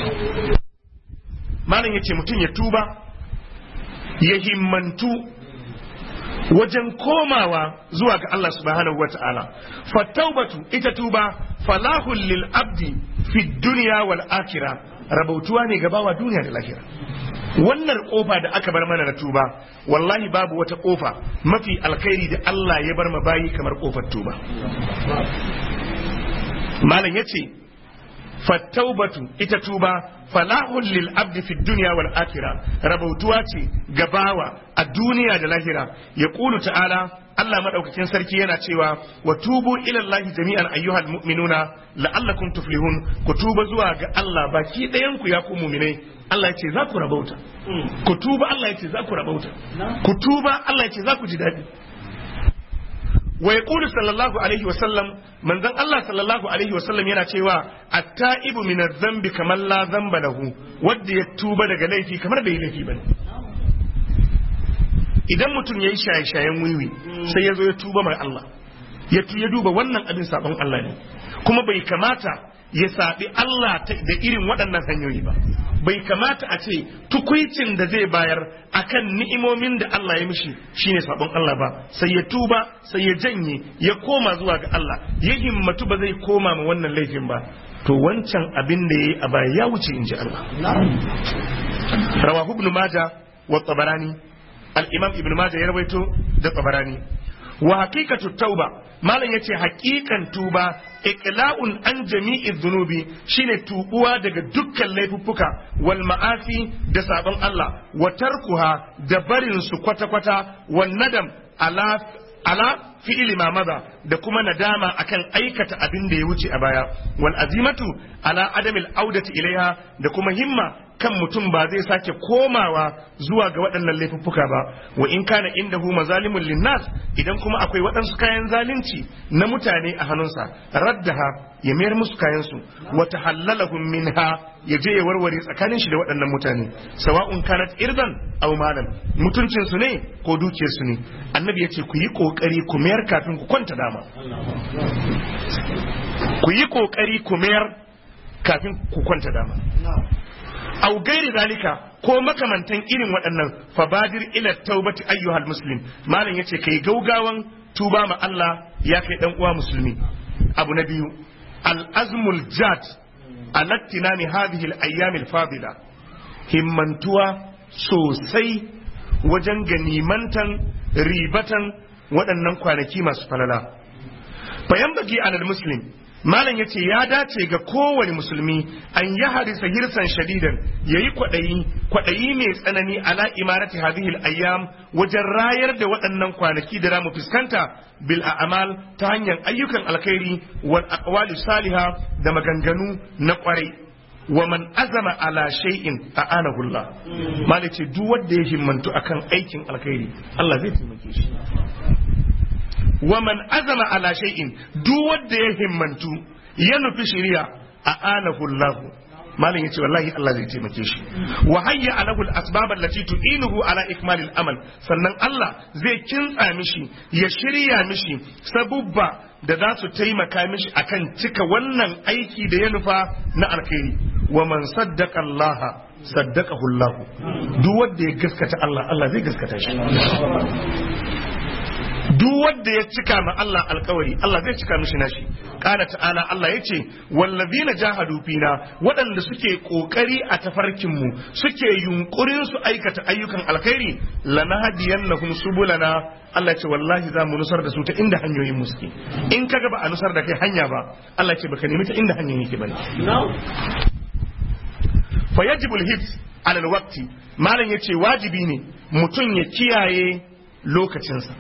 malam yace mutum ya tuba ya himmantu wajen komawa zuwa ga Allah subhanahu wata'ala fattaubatu ita tuba falahul lil abdi fi dunya wal akhirah rabautuwa ne ga bawa duniya da lahira wannan kofa da aka bar mana na tuba wallahi babu wata kofa mafi alkhairi da Allah ya bar ma bayi kamar kofar tuba malam yace fattaubatu ita tuba falahun lil abdi fi dunya wal akhirah rabautuwa ce gabawa a duniya da lahira ya qulu ta'ala Allah madaukakin sarki yana cewa wa tubu ila Allah jami'an ayyuhal mu'minuna la'allakum tuflihun ku tuba zuwa ga Allah baki ɗayan ku ya ku mu'minai Allah yace za ku rabauta ku tuba Allah yace za ku rabauta ku tuba Allah yace za ku ji dadi wa yaqulu sallallahu alaihi wa sallam manzon Allah sallallahu alaihi wa sallam yana cewa at-ta'ibu min adh-dhanbi kaman la dhanba lahu wanda ya tuba daga laifi kamar bai laifi bane idan mutum yayi shaye-shayen wiwi sai ya zo ya tuba mai Allah ya ya duba wannan abin sabon Allah ne kuma bai kamata ya sabi Allah da irin waɗannan hanyoyi ba bai kamata a ce tukuicin da zai bayar akan ni'imomin da Allah ya mishi shine sabon Allah ba sai ya tuba sai ya janye ya koma zuwa ga Allah ya himmatu ba zai koma ma wannan laifin ba to wancan abin da yayi a baya ya wuce inji Allah rawahu ibn majah wa tabarani al-imam ibn majah ya rawaito da tabarani wa haqiqatu tauba malam yace haƙiƙan tuba iqla'un an jami'i dhunubi shine tubuwa daga dukkan laifuffuka wal ma'asi da sabon Allah wa tarkuha da barin su kwata kwata wan nadam ala ala fi'li ma maza da kuma nadama akan aikata abin da ya wuce a baya wal azimatu ala adamil audati ilaiha da kuma himma kan mutum ba zai sake komawa zuwa ga waɗannan laifuffuka ba wa in kana indahu mazalimun linnas idan kuma akwai waɗansu kayan zalunci na mutane a hannunsa raddaha ya mayar musu kayan su wa tahallalahum minha ya je ya warware tsakanin shi da waɗannan mutane sawa'un kanat irdan aw malan mutuncin su ne ko dukiyar su ne annabi yace ku yi kokari ku mayar kafin ku kwanta dama ku yi kokari ku mayar kafin ku kwanta dama au gairi zalika ko makamantan irin waɗannan fabadir ila taubati ayyuhal muslim malam yace kai gaugawan tuba ma Allah ya kai dan uwa musulmi abu na biyu al azmul jad alattinami hadhihi al ayyam al fadila himmantuwa sosai wajen ganimantan ribatan waɗannan kwanaki masu falala fayan bagi alal muslim malam ya ce ya dace ga kowane musulmi an yi harisa hirsan shadidan ya yi kwaɗayi kwaɗayi mai tsanani ala imarati hadhihi ayyam wajen rayar da waɗannan kwanaki da zamu fuskanta bil a'mal ta hanyar ayyukan alkhairi wal aqwali salihah da maganganu na kwarai wa man azama ala shay'in a'anahu Allah malam ce duk wanda ya himmantu akan aikin alkhairi Allah zai taimake shi wa man azama ala shay'in duk wanda ya himmantu ya nufi shari'a a anahu Allah malin yace wallahi Allah zai taimake shi wa hayya alahu al-asbab allati tu'inuhu ala ikmal al-amal sannan Allah zai kintsa mishi ya shirya mishi sabubba da za su taimaka mishi akan cika wannan aiki da ya nufa na alkhairi wa man saddaqa Allah saddaqahu Allah duk wanda ya gaskata Allah Allah zai gaskata shi duk wanda ya cika ma Allah alkawari Allah zai cika mishi nashi kana ta'ala Allah yace wallazina jahadu fina waɗanda suke kokari a tafarkin mu suke yunkurin su aikata ayyukan alkhairi lanahdiyannahum subulana Allah ce wallahi za mu nusar da su ta inda hanyoyin mu suke in kaga ba a nusar da kai hanya ba Allah ce baka nemi ta inda hanyoyin yake bane fa yajibu alhifz ala alwaqti malan yace wajibi ne mutum ya kiyaye lokacinsa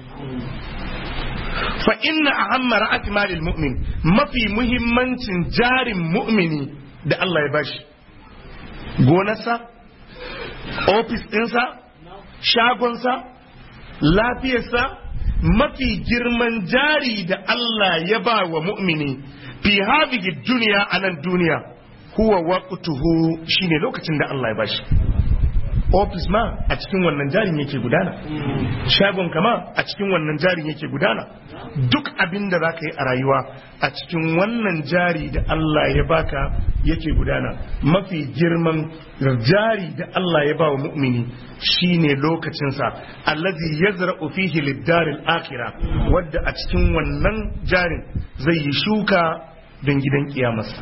fa inna ahamma ra'ati malil mu'min mafi muhimmancin jarin mu'mini da Allah ya bashi gonarsa ofis ɗinsa shagonsa lafiyarsa mafi girman jari da Allah ya ba wa mu'mini fi hadhihi dunya anan duniya huwa waqtuhu shine lokacin da Allah ya bashi ofis ma a cikin wannan jarin yake gudana shagon kama a cikin wannan jarin yake gudana duk abin da za ka yi a rayuwa a cikin wannan jari da Allah ya baka yake gudana mafi girman jari da Allah ya ba wa mu'mini shine lokacinsa allazi yazra'u fihi lid-daril akhirah wadda a cikin wannan jarin zai yi shuka don gidan kiyamarsa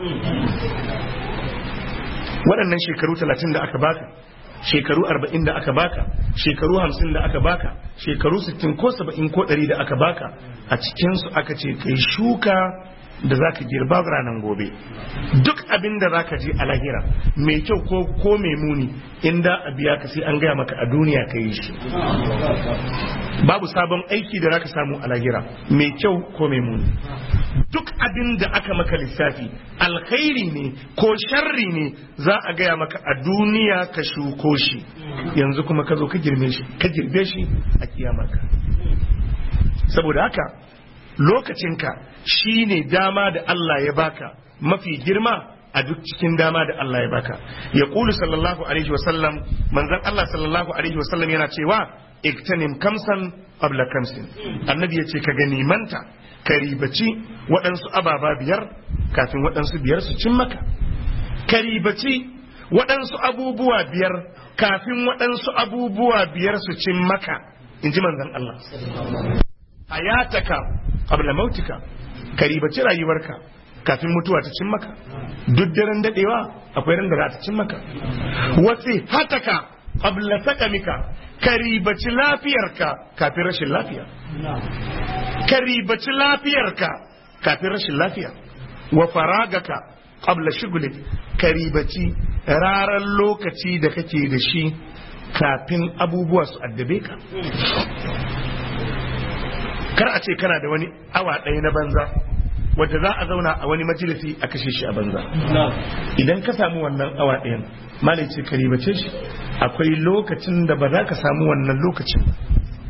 waɗannan shekaru talatin da aka baka shekaru arba'in da aka baka shekaru hamsin da aka baka shekaru sittin ko saba'in ko ɗari da aka baka a cikinsu aka ce kai shuka da za ka girba ranar gobe duk abin da za ka je a lahira mai kyau ko ko mai muni inda a biya ka sai an gaya maka a duniya ka yi shi babu sabon aiki da za ka samu a lahira mai kyau ko mai muni duk abin da aka maka lissafi alkhairi ne ko sharri ne za a gaya maka a duniya ka shuko shi yanzu kuma ka zo ka girbe shi ka girbe shi a kiyamarka saboda haka lokacinka shine dama da Allah ya baka mafi girma a duk cikin dama da Allah ya baka ya qulu sallallahu alaihi wasallam manzon Allah sallallahu alaihi wasallam yana cewa iktanim kamsan qabla kamsin annabi yace ka gani manta ka ribaci waɗansu ababa biyar kafin waɗansu biyar su cin maka ka ribaci waɗansu abubuwa biyar kafin waɗansu abubuwa biyar su cin maka in ji manzon Allah hayataka qabla mautika ka ribaci rayuwarka kafin mutuwa ta cin maka duk daren dadewa akwai ran da za ta cin maka wasi hataka qabla sakamika ka ribaci lafiyarka kafin rashin lafiya ka ribaci lafiyarka kafin rashin lafiya wa faragaka qabla shughlik ka ribaci raran lokaci da kake da shi kafin abubuwa su addabe ka. Kar a ce kana da wani awa ɗaya na banza wadda za a zauna a wani majalisi a kashe shi a banza. Idan ka samu wannan awa ɗayan malai ce ka ribace shi, akwai lokacin da ba za ka samu wannan lokacin ba.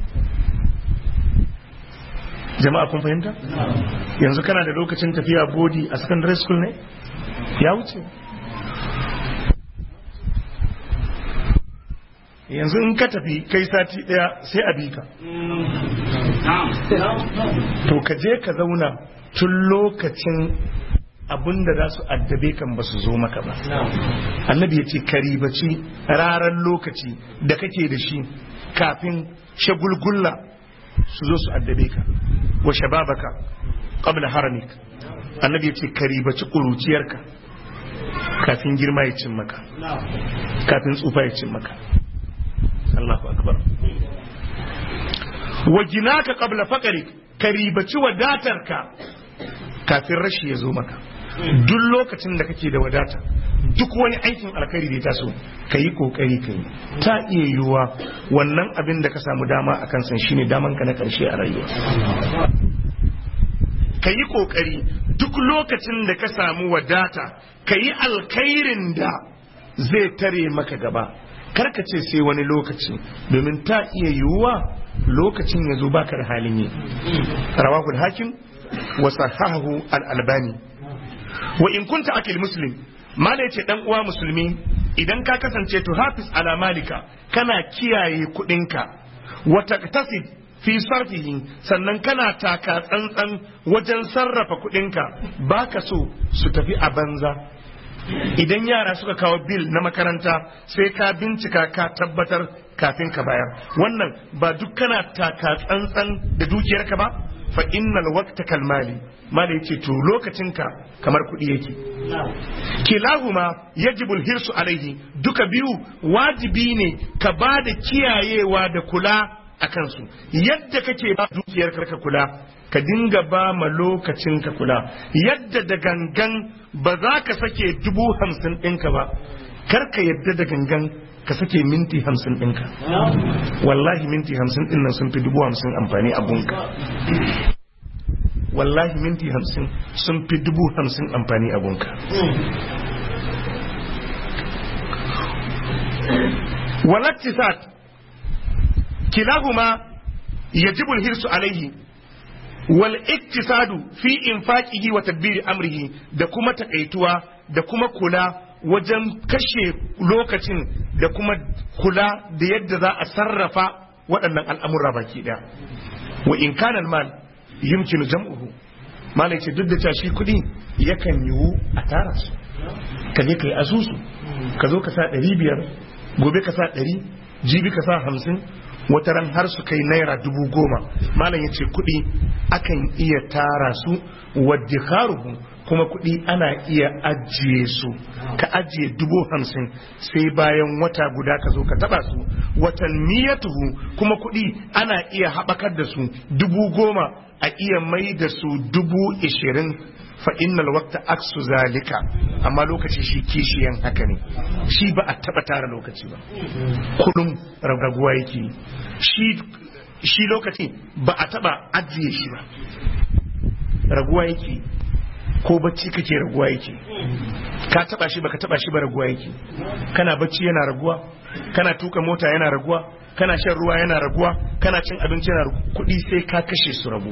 Jama'a kun fahimta? Yanzu kana da lokacin tafiya body a secondary school ne? Ya wuce. Yanzu in ka tafi kai sati daya sai a bi ka. To ka je ka zauna tun lokacin abinda za su addabe kan ba su zo maka ba. Annabi ya ce ka ribaci raran lokaci da kake da shi kafin shagulgulla su zo su addabe ka. Wa shababaka qabla haramik. Annabi ya ce ka ribaci kuruciyarka kafin girma ya cin maka, kafin tsufa ya cin maka. Allahu akbar. Wa jinaka qabla faqrik, ka ribaci wadatarka kafin rashi ya zo maka. Duk lokacin da kake da wadata, duk wani aikin alkhairi da ya taso ka yi kokari ka yi. Ta iya yiwuwa wannan abin da ka samu dama a kansa shine daman ka na karshe a rayuwa. Ka yi kokari duk lokacin da ka samu wadata ka yi alkhairin da zai tare maka gaba. Karka ce sai wani lokaci, domin ta iya yiwuwa lokacin ya zo baka da halin yi. Rawahu al-Hakim wa sahahahu al-Albani. Wa in kunta akil muslim, mala yace dan uwa musulmi, idan ka kasance to hafiz ala malika, kana kiyaye kudinka, wa taqtasid fi sarfihi, sannan kana taka tsantsan wajen sarrafa kudinka, baka so su tafi a banza. Idan yara suka kawo bil na makaranta sai ka bincika ka tabbatar kafin ka bayar. Wannan ba duk kana taka tsantsan da dukiyarka ba? Fa innal waqta kal mali, mali yace to lokacinka kamar kuɗi yake. Kilahuma yajibu al-hirsu alaihi, duka biyu wajibi ne ka ba da kiyayewa da kula a kansu. Yadda kake ba dukiyarka ka kula, ka dinga ba ma lokacinka kula. Yadda da gangan ba za ka sake dubu hamsin ɗinka ba, kar ka yadda da gangan ka sake minti hamsin ɗinka. Wallahi minti hamsin ɗin nan sun fi dubu hamsin amfani a gunka. Wallahi minti hamsin sun fi dubu hamsin amfani a gunka. Walaktisat kilahuma yajibu al-hirsu alaihi wal iktisadu fi infaqihi wa tadbiri amrihi, da kuma takaituwa da kuma kula wajen kashe lokacin da kuma kula da yadda za a sarrafa waɗannan al'amura baki ɗaya. Wa in kana mal yumkinu jam'uhu, malai ce duk da cewa shi kuɗi yakan yiwu a tara su, ka je ka yi asusu, ka zo ka sa ɗari biyar, gobe ka sa ɗari, jibi ka sa hamsin, wata ran har su kai naira dubu goma. Malam ya ce kuɗi akan iya tara su, waddikharuhu, kuma kuɗi ana iya ajiye su. Ka ajiye dubu hamsin sai bayan wata guda ka zo ka taɓa su. Watan miyatuhu, kuma kuɗi ana iya haɓakar da su dubu goma a iya mai da su dubu ishirin. Fa innal waqta aksu zalika, amma lokaci shi kishiyan haka ne. Shi ba a taba tara lokaci ba, kudin raguwa yake. Shi shi lokaci ba a taba ajiye shi ba, raguwa yake. Ko bacci kake raguwa yake, ka taba shi baka taba shi ba raguwa yake. Kana bacci yana raguwa, kana tuka mota yana raguwa, kana shan ruwa yana raguwa, kana cin abinci yana raguwa. Kudi sai ka kashe su ragu.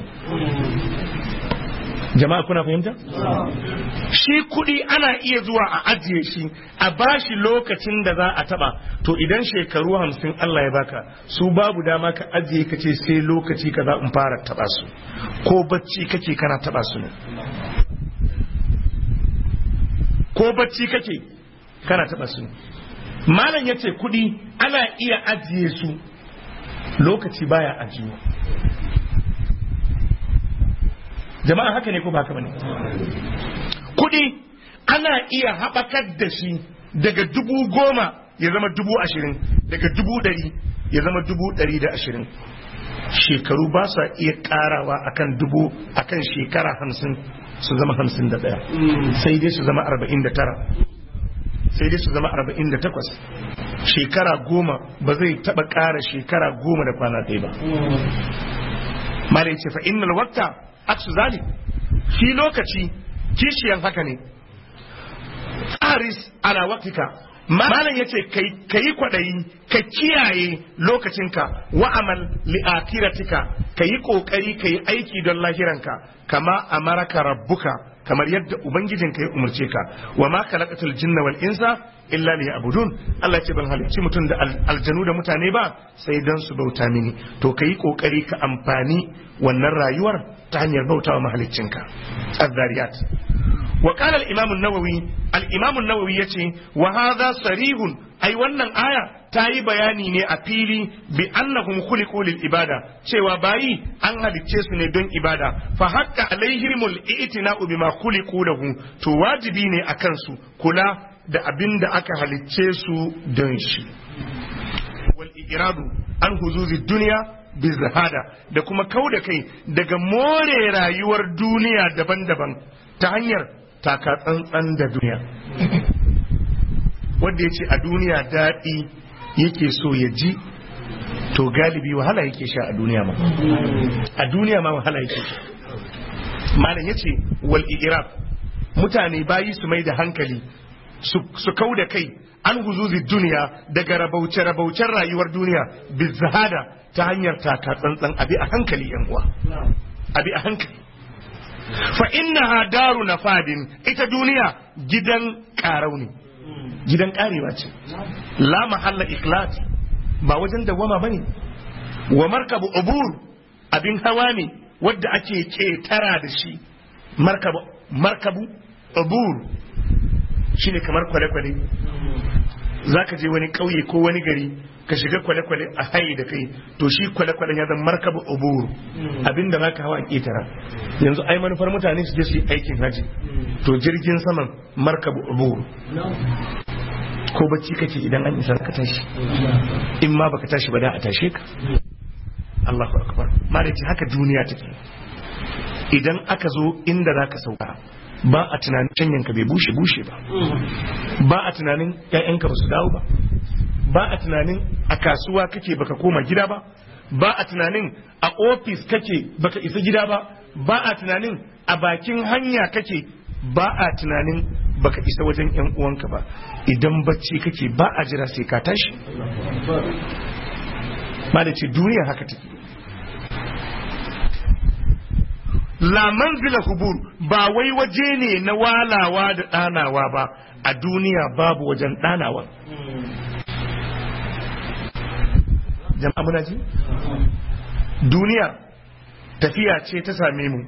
Jama'a kuna fahimta? Shi kuɗi ana iya zuwa a ajiye shi, a bashi lokacin da za a taba. To idan shekaru hamsin Allah ya baka, su babu dama ka ajiye ka ce sai lokaci ka za in fara taba su, ko bacci kake kana taba su ne, ko bacci kake kana taba su. Malam ya ce kuɗi ana iya ajiye su, lokaci baya ajiyo. Jama'a haka ne ko ba haka bane? Kudi ana iya haɓakar da shi daga dubu goma ya zama dubu ashirin, daga dubu ɗari ya zama dubu ɗari da ashirin. shekaru ba sa iya karawa akan dubu akan shekara hamsin su zama hamsin da ɗaya sai dai su zama arba'in da tara sai dai su zama arba'in da takwas shekara goma ba zai taɓa ƙara shekara goma da kwana ɗaya ba mala ya ce fa innal waqta aksu zalik shi lokaci kishiyan haka ne faris ala waqtika malam yace kai kai kwadayi ka kiyaye lokacinka wa amal li akhiratika kai kokari kai aiki don lahiranka kama amaraka rabbuka kamar yadda ubangijinka ya umarce ka wa ma khalaqatul jinna wal insa illa liya'budun Allah ce ban halicci mutum da aljanu da mutane ba sai dan su bauta mini to kai kokari ka amfani wannan rayuwar ta hanyar bautawa mahaliccinka az-zariyat وقال الإمام النووي الإمام النووي يتي وهذا صريح أي wannan aya tayi bayani ne a fili bi annahum khuliqu lil ibada cewa bayi an halicce su ne don ibada fa haqqa alaihimul i'tina'u bima khuliqu lahu to wajibi ne akan su kula da abinda aka halicce su don shi wal iradu an huzuzi dunya bizahada da kuma kauda kai daga more rayuwar duniya daban-daban ta hanyar taka tsantsan da duniya wanda ya ce a duniya daɗi yake so ya ji to galibi wahala yake sha a duniya ma a duniya ma wahala yake sha malam ya ce wal irab mutane bayi su mai da hankali su kau da kai an huzuzi duniya daga rabauce rabaucen rayuwar duniya bizahada ta hanyar taka tsantsan abi a hankali yan uwa abi a hankali fa innaha daru nafadin ita duniya gidan karau ne gidan karewa ce la mahalla ikhlas ba wajen dawama bane wa markabu ubur abin hawa ne wadda ake ketara da shi markabu markabu ubur shine kamar kwale-kwale zaka je wani kauye ko wani gari ka shiga kwale-kwale a hayi da kai to shi kwale-kwale ya zama markaba uburu abinda zaka hawa a ketara yanzu ai manufar mutane su je su yi aikin haji to jirgin saman markaba uburu ko bacci kake idan an isa ka tashi in ma baka tashi ba da a tashe ka Allahu akbar malaci haka duniya take idan aka zo inda zaka sauka ba a tunanin canyanka bai bushe bushe ba ba a tunanin ƴaƴanka ba su dawo ba ba a tunanin a kasuwa kake baka koma gida ba ba a tunanin a ofis kake baka isa gida ba ba a tunanin a bakin hanya kake ba a tunanin baka isa wajen ƴan uwanka ba idan bacci kake ba a jira sai ka tashi ma da ce duniya haka take la manzila hubur ba wai waje ne na walawa da ɗanawa ba a duniya babu wajen ɗanawa jama'a muna ji duniya tafiya ce ta same mu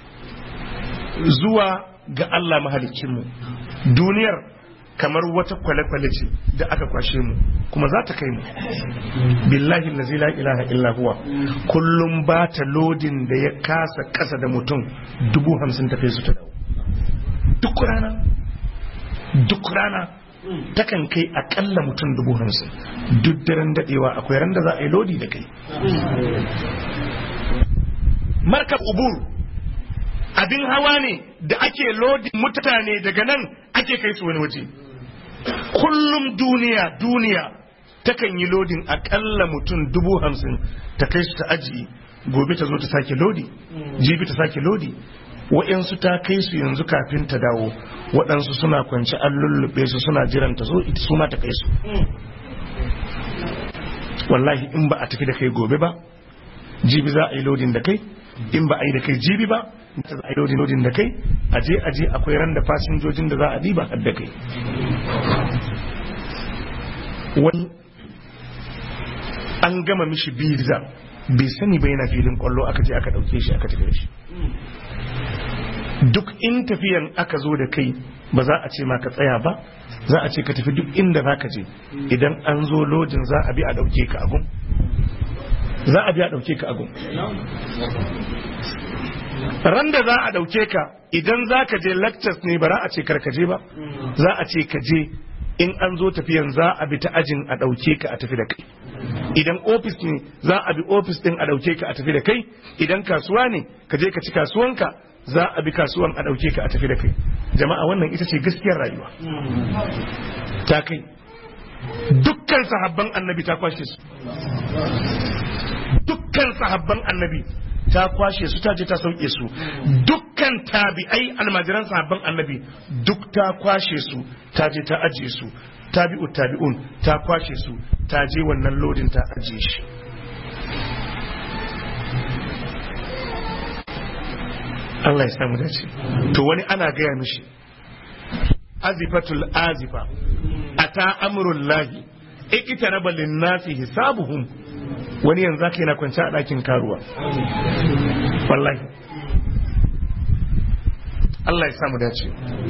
zuwa ga Allah mahaliccinmu duniyar kamar wata kwale-kwale ce da aka kwashe mu kuma za ta kai mu billahi allazi la ilaha illa huwa kullum ba ta lodin da ya kasa kasa da mutum dubu hamsin tafe su ta dawo duk rana duk rana takan kai akalla mutum dubu hamsin duk daren dadewa akwai ran da za a yi lodi da kai markab ubur abin hawa ne da ake lodi mutane daga nan ake kai su wani waje kullum duniya duniya takan yi lodin akalla mutum dubu hamsin ta kai su ta ajiye gobe ta zo ta sake lodi jibi ta sake lodi waɗansu ta kai su yanzu kafin ta dawo waɗansu suna kwanci an lullube su suna jiran ta zo ita suna ta kai su wallahi in ba a tafi da kai gobe ba jibi za a yi lodin da kai in ba a yi da kai jibi ba za a yi lodin lodin da kai aje aje akwai ran da fasinjojin da za a diba har da kai wani an gama mishi biza bai sani ba yana filin kwallo aka je aka dauke shi aka tafi shi duk in tafiyan aka zo da kai ba za a ce ma ka tsaya ba za a ce ka tafi duk inda za ka je idan an zo lojin za a bi a dauke ka agun za a bi a dauke ka agun ran da za a dauke ka idan za ka je lectures ne ba za a ce karkaje ba za a ce ka je in an zo tafiyan za a bi ta ajin a dauke ka a tafi da kai idan ofis ne za a bi ofis din a dauke ka a tafi da kai, idan kasuwa ne ka je ka ci kasuwanka za a bi kasuwan a dauke ka a tafi da kai. Jama'a wannan ita ce gaskiyar rayuwa. Ta kai dukkan sahabban annabi ta kwashe su, dukkan sahabban annabi ta kwashe su, ta je ta sauke su, dukkan tabi'ai almajiran sahabban annabi duk ta kwashe su, ta je ta ajiye su, tabi'ut tabi'un ta kwashe su, ta je wannan lodin ta ajiye shi. Allah ya samu dace. To wani ana gaya mishi azifatul azifa ata amrul lahi ikitaraba linnasi hisabuhum, wani yanzu haka yana kwance a ɗakin karuwa. Wallahi Allah ya samu dace.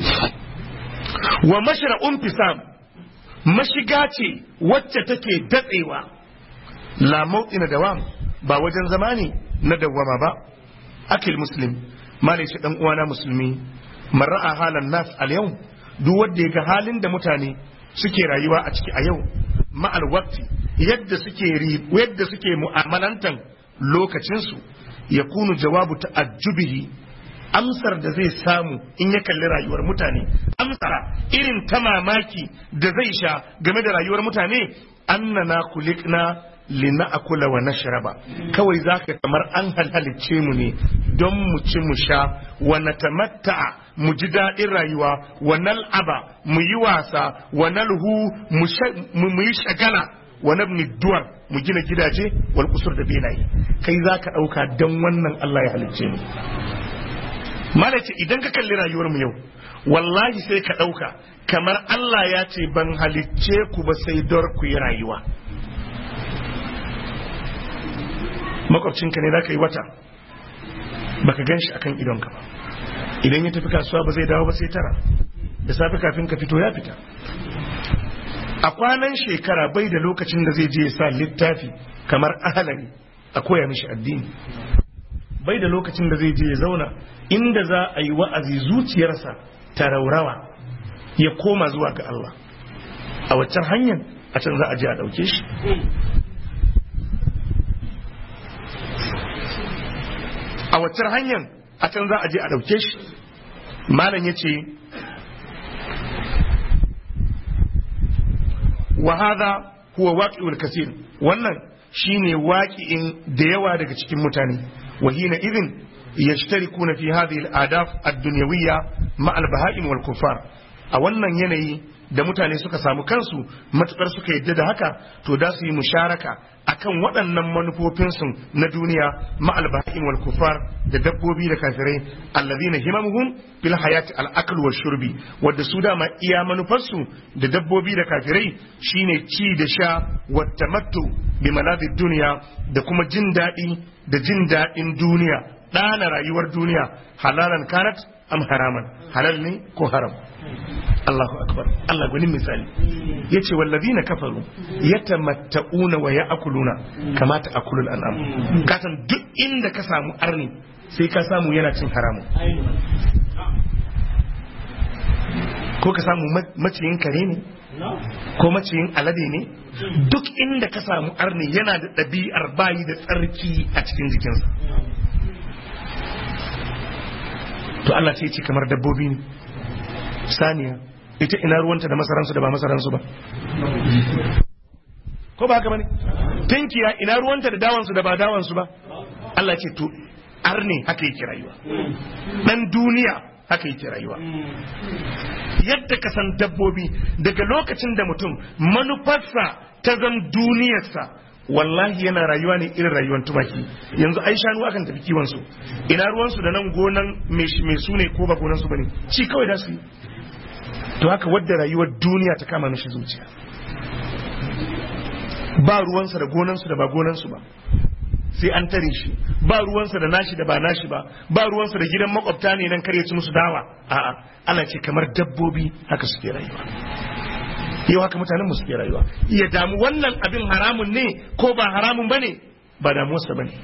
Wa mashra'un fisam, mashiga ce wacce take datsewa, la mau'ina dawam, ba wajen zama ne na dawwama ba. Akil muslim, malai shi dan uwana musulmi, man ra'a halan nas al yau, duk wanda ya ga halin da mutane suke rayuwa a ciki a yau, ma'al waqti, yadda suke yadda suke mu'amalantan lokacinsu, ya kunu jawabu ta'ajjubihi, amsar da zai samu in ya kalli rayuwar mutane, amsara irin ta mamaki da zai sha game da rayuwar mutane, annana kulikna lina'kula wa nashraba, kawai zaka kamar an halicce mu ne don mu ci mu sha, wa natamatta mu ji daɗin rayuwa, wa nal'aba mu yi wasa, wa nalhu mu yi shagala, wa nabni duwar mu gina gidaje, wal kusur da benaye. Kai zaka ɗauka don wannan Allah ya halicce mu. Malace idan ka kalli rayuwar mu yau, wallahi sai ka ɗauka kamar Allah ya ce ban halicce ku ba sai don ku yi rayuwa. Makwabcinka ne za ka yi wata baka gan shi akan idonka ba, idan ya tafi kasuwa ba zai dawo ba sai tara da safe kafin ka fito ya fita. A kwanan shekara bai da lokacin da zai je ya sa littafi kamar ahalari a koya mishi addini, bai da lokacin da zai je ya zauna inda za a yi wa'azi zuciyarsa ta raurawa ya koma zuwa ga Allah. A waccan hanyar a can za a je a ɗauke shi. A waccan hanyar a can za a je a ɗauke shi. Malam ya ce wa hadha huwa waqi'ul kasir, wannan shine waqi'in da yawa daga cikin mutane. wa hina idhin yashtarikuna fi hadhihi al-adaf ad-dunyawiyya ma'a al-baha'im wal kuffar. A wannan yanayi da mutane suka samu kansu, matukar suka yadda da haka, to da su yi musharaka akan waɗannan manufofinsu na duniya ma'al baha'im wal kufar, da dabbobi da kafirai, allazina himamuhum fil hayati al akl wal shurbi, wadda su dama iya manufarsu da dabbobi da kafirai shine ci da sha, wa tamattu bi maladid duniya, da kuma jin daɗi da jin daɗin duniya, ɗana rayuwar duniya, halalan kanat am haraman, halal ne ko haram. Allahu akbar, Allah gwanin misali yace wallazina kafaru yatamatta'una wa ya'kuluna kama ta'kulul an'am. Kasan duk inda ka samu arni sai ka samu yana cin haramu, ko ka samu maciyin kare ne ko maciyin alade ne. Duk inda ka samu arni yana da ɗabi'ar bayi da tsarki a cikin jikinsa. To Allah sai ce kamar dabbobi ne. Saniya ita ina ruwanta da masaransu da ba masaransu ba, ko ba haka bane? Tinkiya ina ruwanta da dawansu da ba dawansu ba. Allah ce to arne haka yake rayuwa, dan duniya haka yake rayuwa. Yadda ka san dabbobi, daga lokacin da mutum manufarsa ta zan duniyarsa, wallahi yana rayuwa ne irin rayuwar tumaki. Yanzu ai shanu akan tafi kiwon su, ina ruwansu da nan gonan mai su ne ko ba gonan su bane, ci kawai da su yi. To haka wadda rayuwar duniya ta kama mishi zuciya, ba ruwansa da gonansu da ba gonansu ba, sai an tare shi. Ba ruwansa da nashi da ba nashi ba, ba ruwansa da gidan makwabta ne nan kar ya ci musu dawa. A'a, ana ce kamar dabbobi haka suke rayuwa. Yau haka mutanen mu suke rayuwa. Ya damu wannan abin haramun ne ko ba haramun bane, ba damuwarsa bane.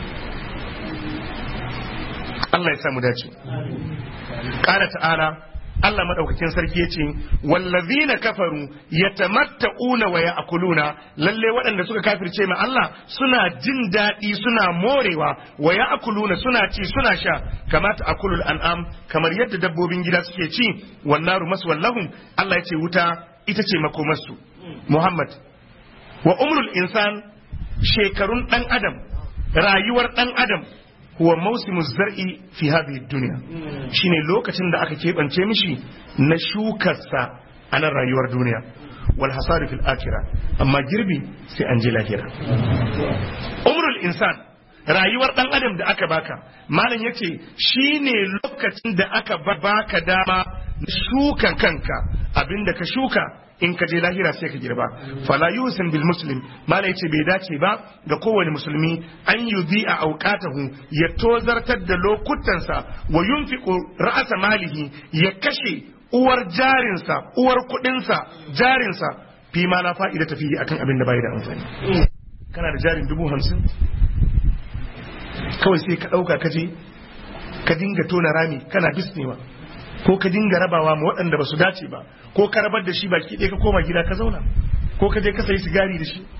Allah ya samu dace. Qala ta'ala, Allah madaukakin sarki yace wallazina kafaru yatamatta'una wa ya'kuluna lalle waɗanda suka kafirce ma Allah suna jin daɗi suna morewa wa ya'kuluna suna ci suna sha kama ta'kulul an'am kamar yadda dabbobin gida suke ci wan naru maswallahum Allah yace wuta ita ce makomarsu Muhammad wa umrul insan shekarun dan adam rayuwar dan adam huwa mausimu zar'i fi hadhihi dunya shine lokacin da aka kebance mishi na shukarsa a nan rayuwar duniya wal hasari fil akhirah amma girbi sai an je lahira umrul insan rayuwar dan adam da aka baka malam yace shine lokacin da aka baka dama shuka kanka abinda ka shuka in ka je lahira sai ka girba fala yusin bil muslim mala yace bai dace ba ga kowane musulmi an yudi a auqatahu ya tozartar da lokutansa wa yunfiqu ra'asa malihi ya kashe uwar jarinsa uwar kudinsa jarinsa fi ma la fa'ida ta fiye akan abin da bai da amfani kana da jarin dubu hamsin kawai sai ka dauka ka je ka dinga tona rami kana bisnewa ko ka dinga rabawa ma waɗanda ba su dace ba ko ka rabar da shi baki ɗaya ka koma gida ka zauna ko ka je ka sayi sigari da shi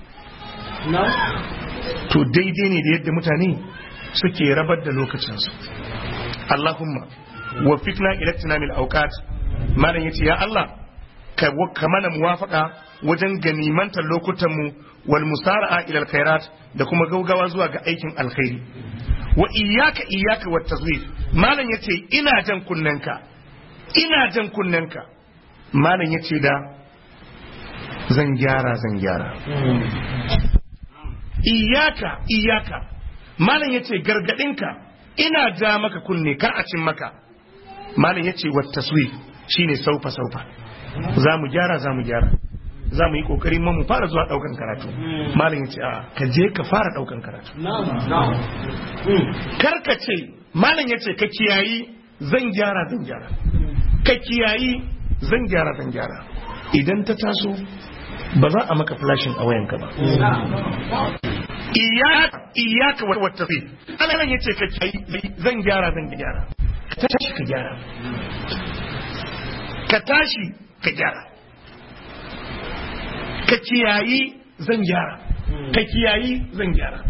to daidai ne da yadda mutane suke rabar da lokacinsu Allahumma wa fitna ila tinamil awqat malam yace ya Allah ka ka mana muwafaka wajen ganimantar lokutan mu wal musara'a ila alkhairat da kuma gaugawa zuwa ga aikin alkhairi wa iyyaka iyyaka wat tazwif malam yace ina jan kunnanka ina jan kunnenka malam ya ce da zan gyara zan gyara iyaka iyaka malam ya ce gargadinka ina ja maka kunne kar a cin maka malam ya ce wa taswif shine saufa saufa za mu gyara za mu gyara za mu yi kokari mu fara zuwa daukan karatu malam ya ce a ka je ka fara daukan karatu kar ka ce malam ya ce ka kiyayi zan gyara zan gyara ka kiyayi zan gyara zan gyara idan ta taso ba za a maka flashin a wayanka ba iyaka wata fi Allah ya ce ka kiyayi zan gyara zan gyara ka tashi ka gyara ka tashi ka gyara ka kiyayi zan gyara ka kiyayi zan gyara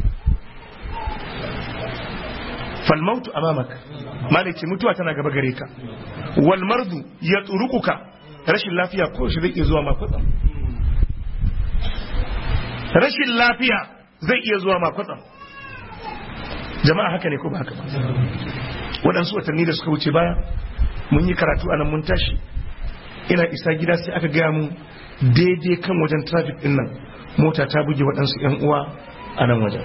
falmautu amamaka malaki mutuwa tana gaba gare ka wal mardu ya turukuka rashin lafiya ko shi zai iya zuwa ma kwatsam rashin lafiya zai iya zuwa ma kwatsam jama'a haka ne ko ba haka ba waɗansu watanni da suka wuce baya mun yi karatu anan mun tashi ina isa gida sai aka gaya mun daidai kan wajen traffic din nan mota ta buge waɗansu yan uwa a nan wajen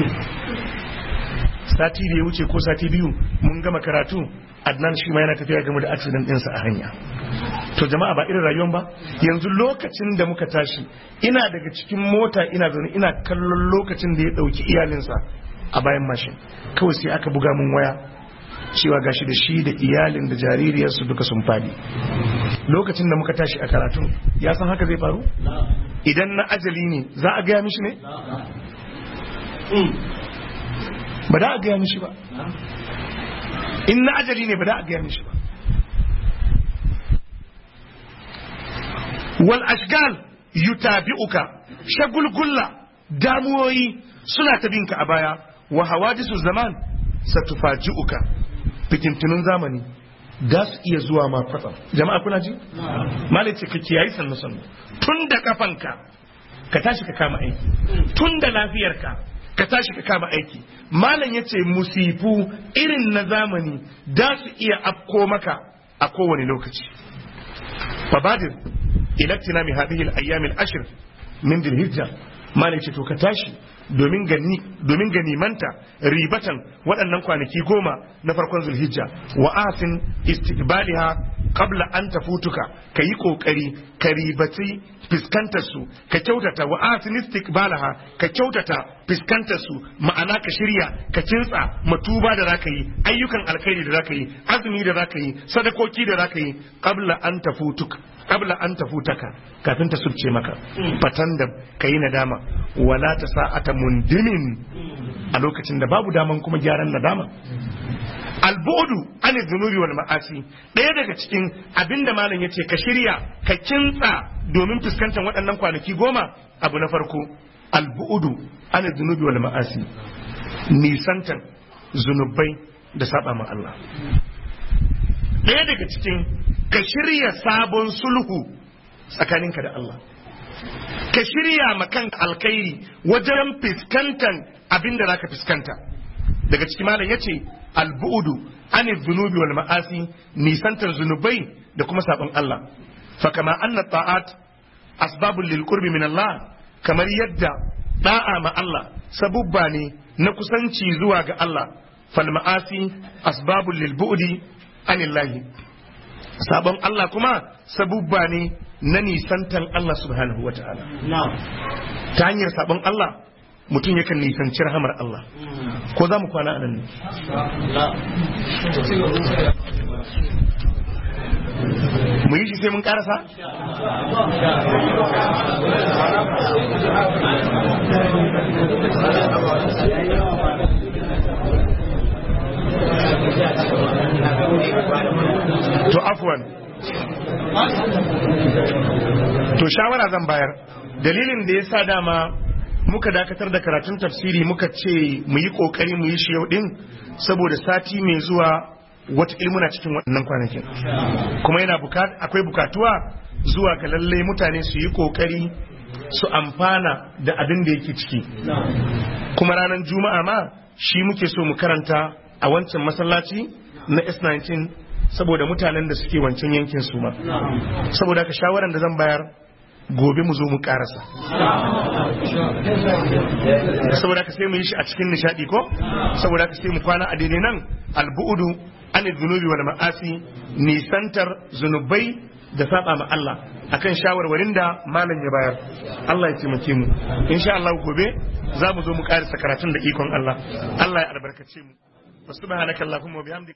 sati da ya wuce ko sati biyu mun gama karatu Adnan shi ma yana tafiya game da accident ɗinsa a hanya to jama'a ba irin rayuwar ba yanzu lokacin da muka tashi ina daga cikin mota ina zaune ina kallon lokacin da ya ɗauki iyalinsa a bayan mashin kawai sai aka buga mun waya cewa gashi da shi da iyalin da jaririyarsu duka sun fadi lokacin da muka tashi a karatun ya san haka zai faru idan na ajali ne za a gaya mishi ne ba da a gaya mishi ba in na ajali ne ba da a gaya mishi ba wal ashgal yutabi'uka shagulgulla damuwoyi suna ta binka a baya wa hawadisu zaman satufaji'uka fitintunun zamani da su iya zuwa ma kwatsam jama'a kuna ji malai ce ka kiyayi sannu sannu tun da kafanka ka tashi ka kama aiki tun da lafiyarka ka tashi ka kama aiki malam yace musifu irin na zamani da su iya afko maka a kowane lokaci fabadir ila tinami hadhihi al-ayyam al-ashr min dhil-hijja malam yace to ka tashi domin gani domin ganimanta ribatan waɗannan kwanaki goma na farkon zulhijja wa asin istiqbaliha qabla an tafutuka kayi kokari ka ribati fiskantar su ka kyautata wa asin istiqbalaha ka kyautata fiskantar su ma'ana ka shirya ka kintsa matuba da zaka yi ayyukan alkhairi da zaka yi azumi da zaka yi sadakoki da zaka yi qabla an tafutuka qabla an tafutaka kafin ta subce maka fatan da kayi nadama wala ta sa'ata mundimin a lokacin da babu daman kuma gyaran nadama albu'du an dhunubi wal ma'asi ɗaya daga cikin abinda malam yace ka shirya ka kintsa domin fuskantar waɗannan kwanaki goma abu na farko albu'du an dhunubi wal ma'asi nisantar zunubai da saba ma Allah ɗaya daga cikin ka shirya sabon sulhu tsakaninka da Allah ka shirya makan alkhairi wajen fuskantar abinda zaka fuskanta daga cikin malam yace albu'du ani dhunubi wal ma'asi nisantar zunubai da kuma sabon Allah fa kama anna ta'at asbabul lil qurbi min Allah kamar yadda da'a ma Allah sabubba ne na kusanci zuwa ga Allah fal ma'asi asbabul lil bu'di anillahi sabon Allah kuma sabubba ne na nisantar Allah subhanahu wata'ala ta hanyar sabon Allah mutum yakan nisanci rahamar Allah ko za mu kwana anan ne mu yi shi sai mun karasa to afwan to shawara zan bayar dalilin da ya sa dama muka dakatar da karatun tafsiri muka ce mu yi kokari mu yi shi yau din saboda sati mai zuwa wata ilmuna cikin waɗannan kwanakin kuma yana akwai bukatuwa zuwa ga lalle mutane su yi kokari su amfana da abin da yake ciki kuma ranar juma'a ma shi muke so mu karanta a wancan masallaci na S nineteen saboda mutanen da suke wancan yankin su ma saboda ka shawaran da zan bayar gobe mu zo mu karasa saboda ka sai mu yi shi a cikin nishadi ko saboda ka sai mu kwana a daidai nan albu'udu an zunubi wal ma'asi nisantar zunubai da saba ma Allah akan shawarwarin da malam ya bayar Allah ya taimake mu insha Allah gobe za mu zo mu karasa karatun da ikon Allah Allah ya albarkace mu subhanakallahumma wa bihamdika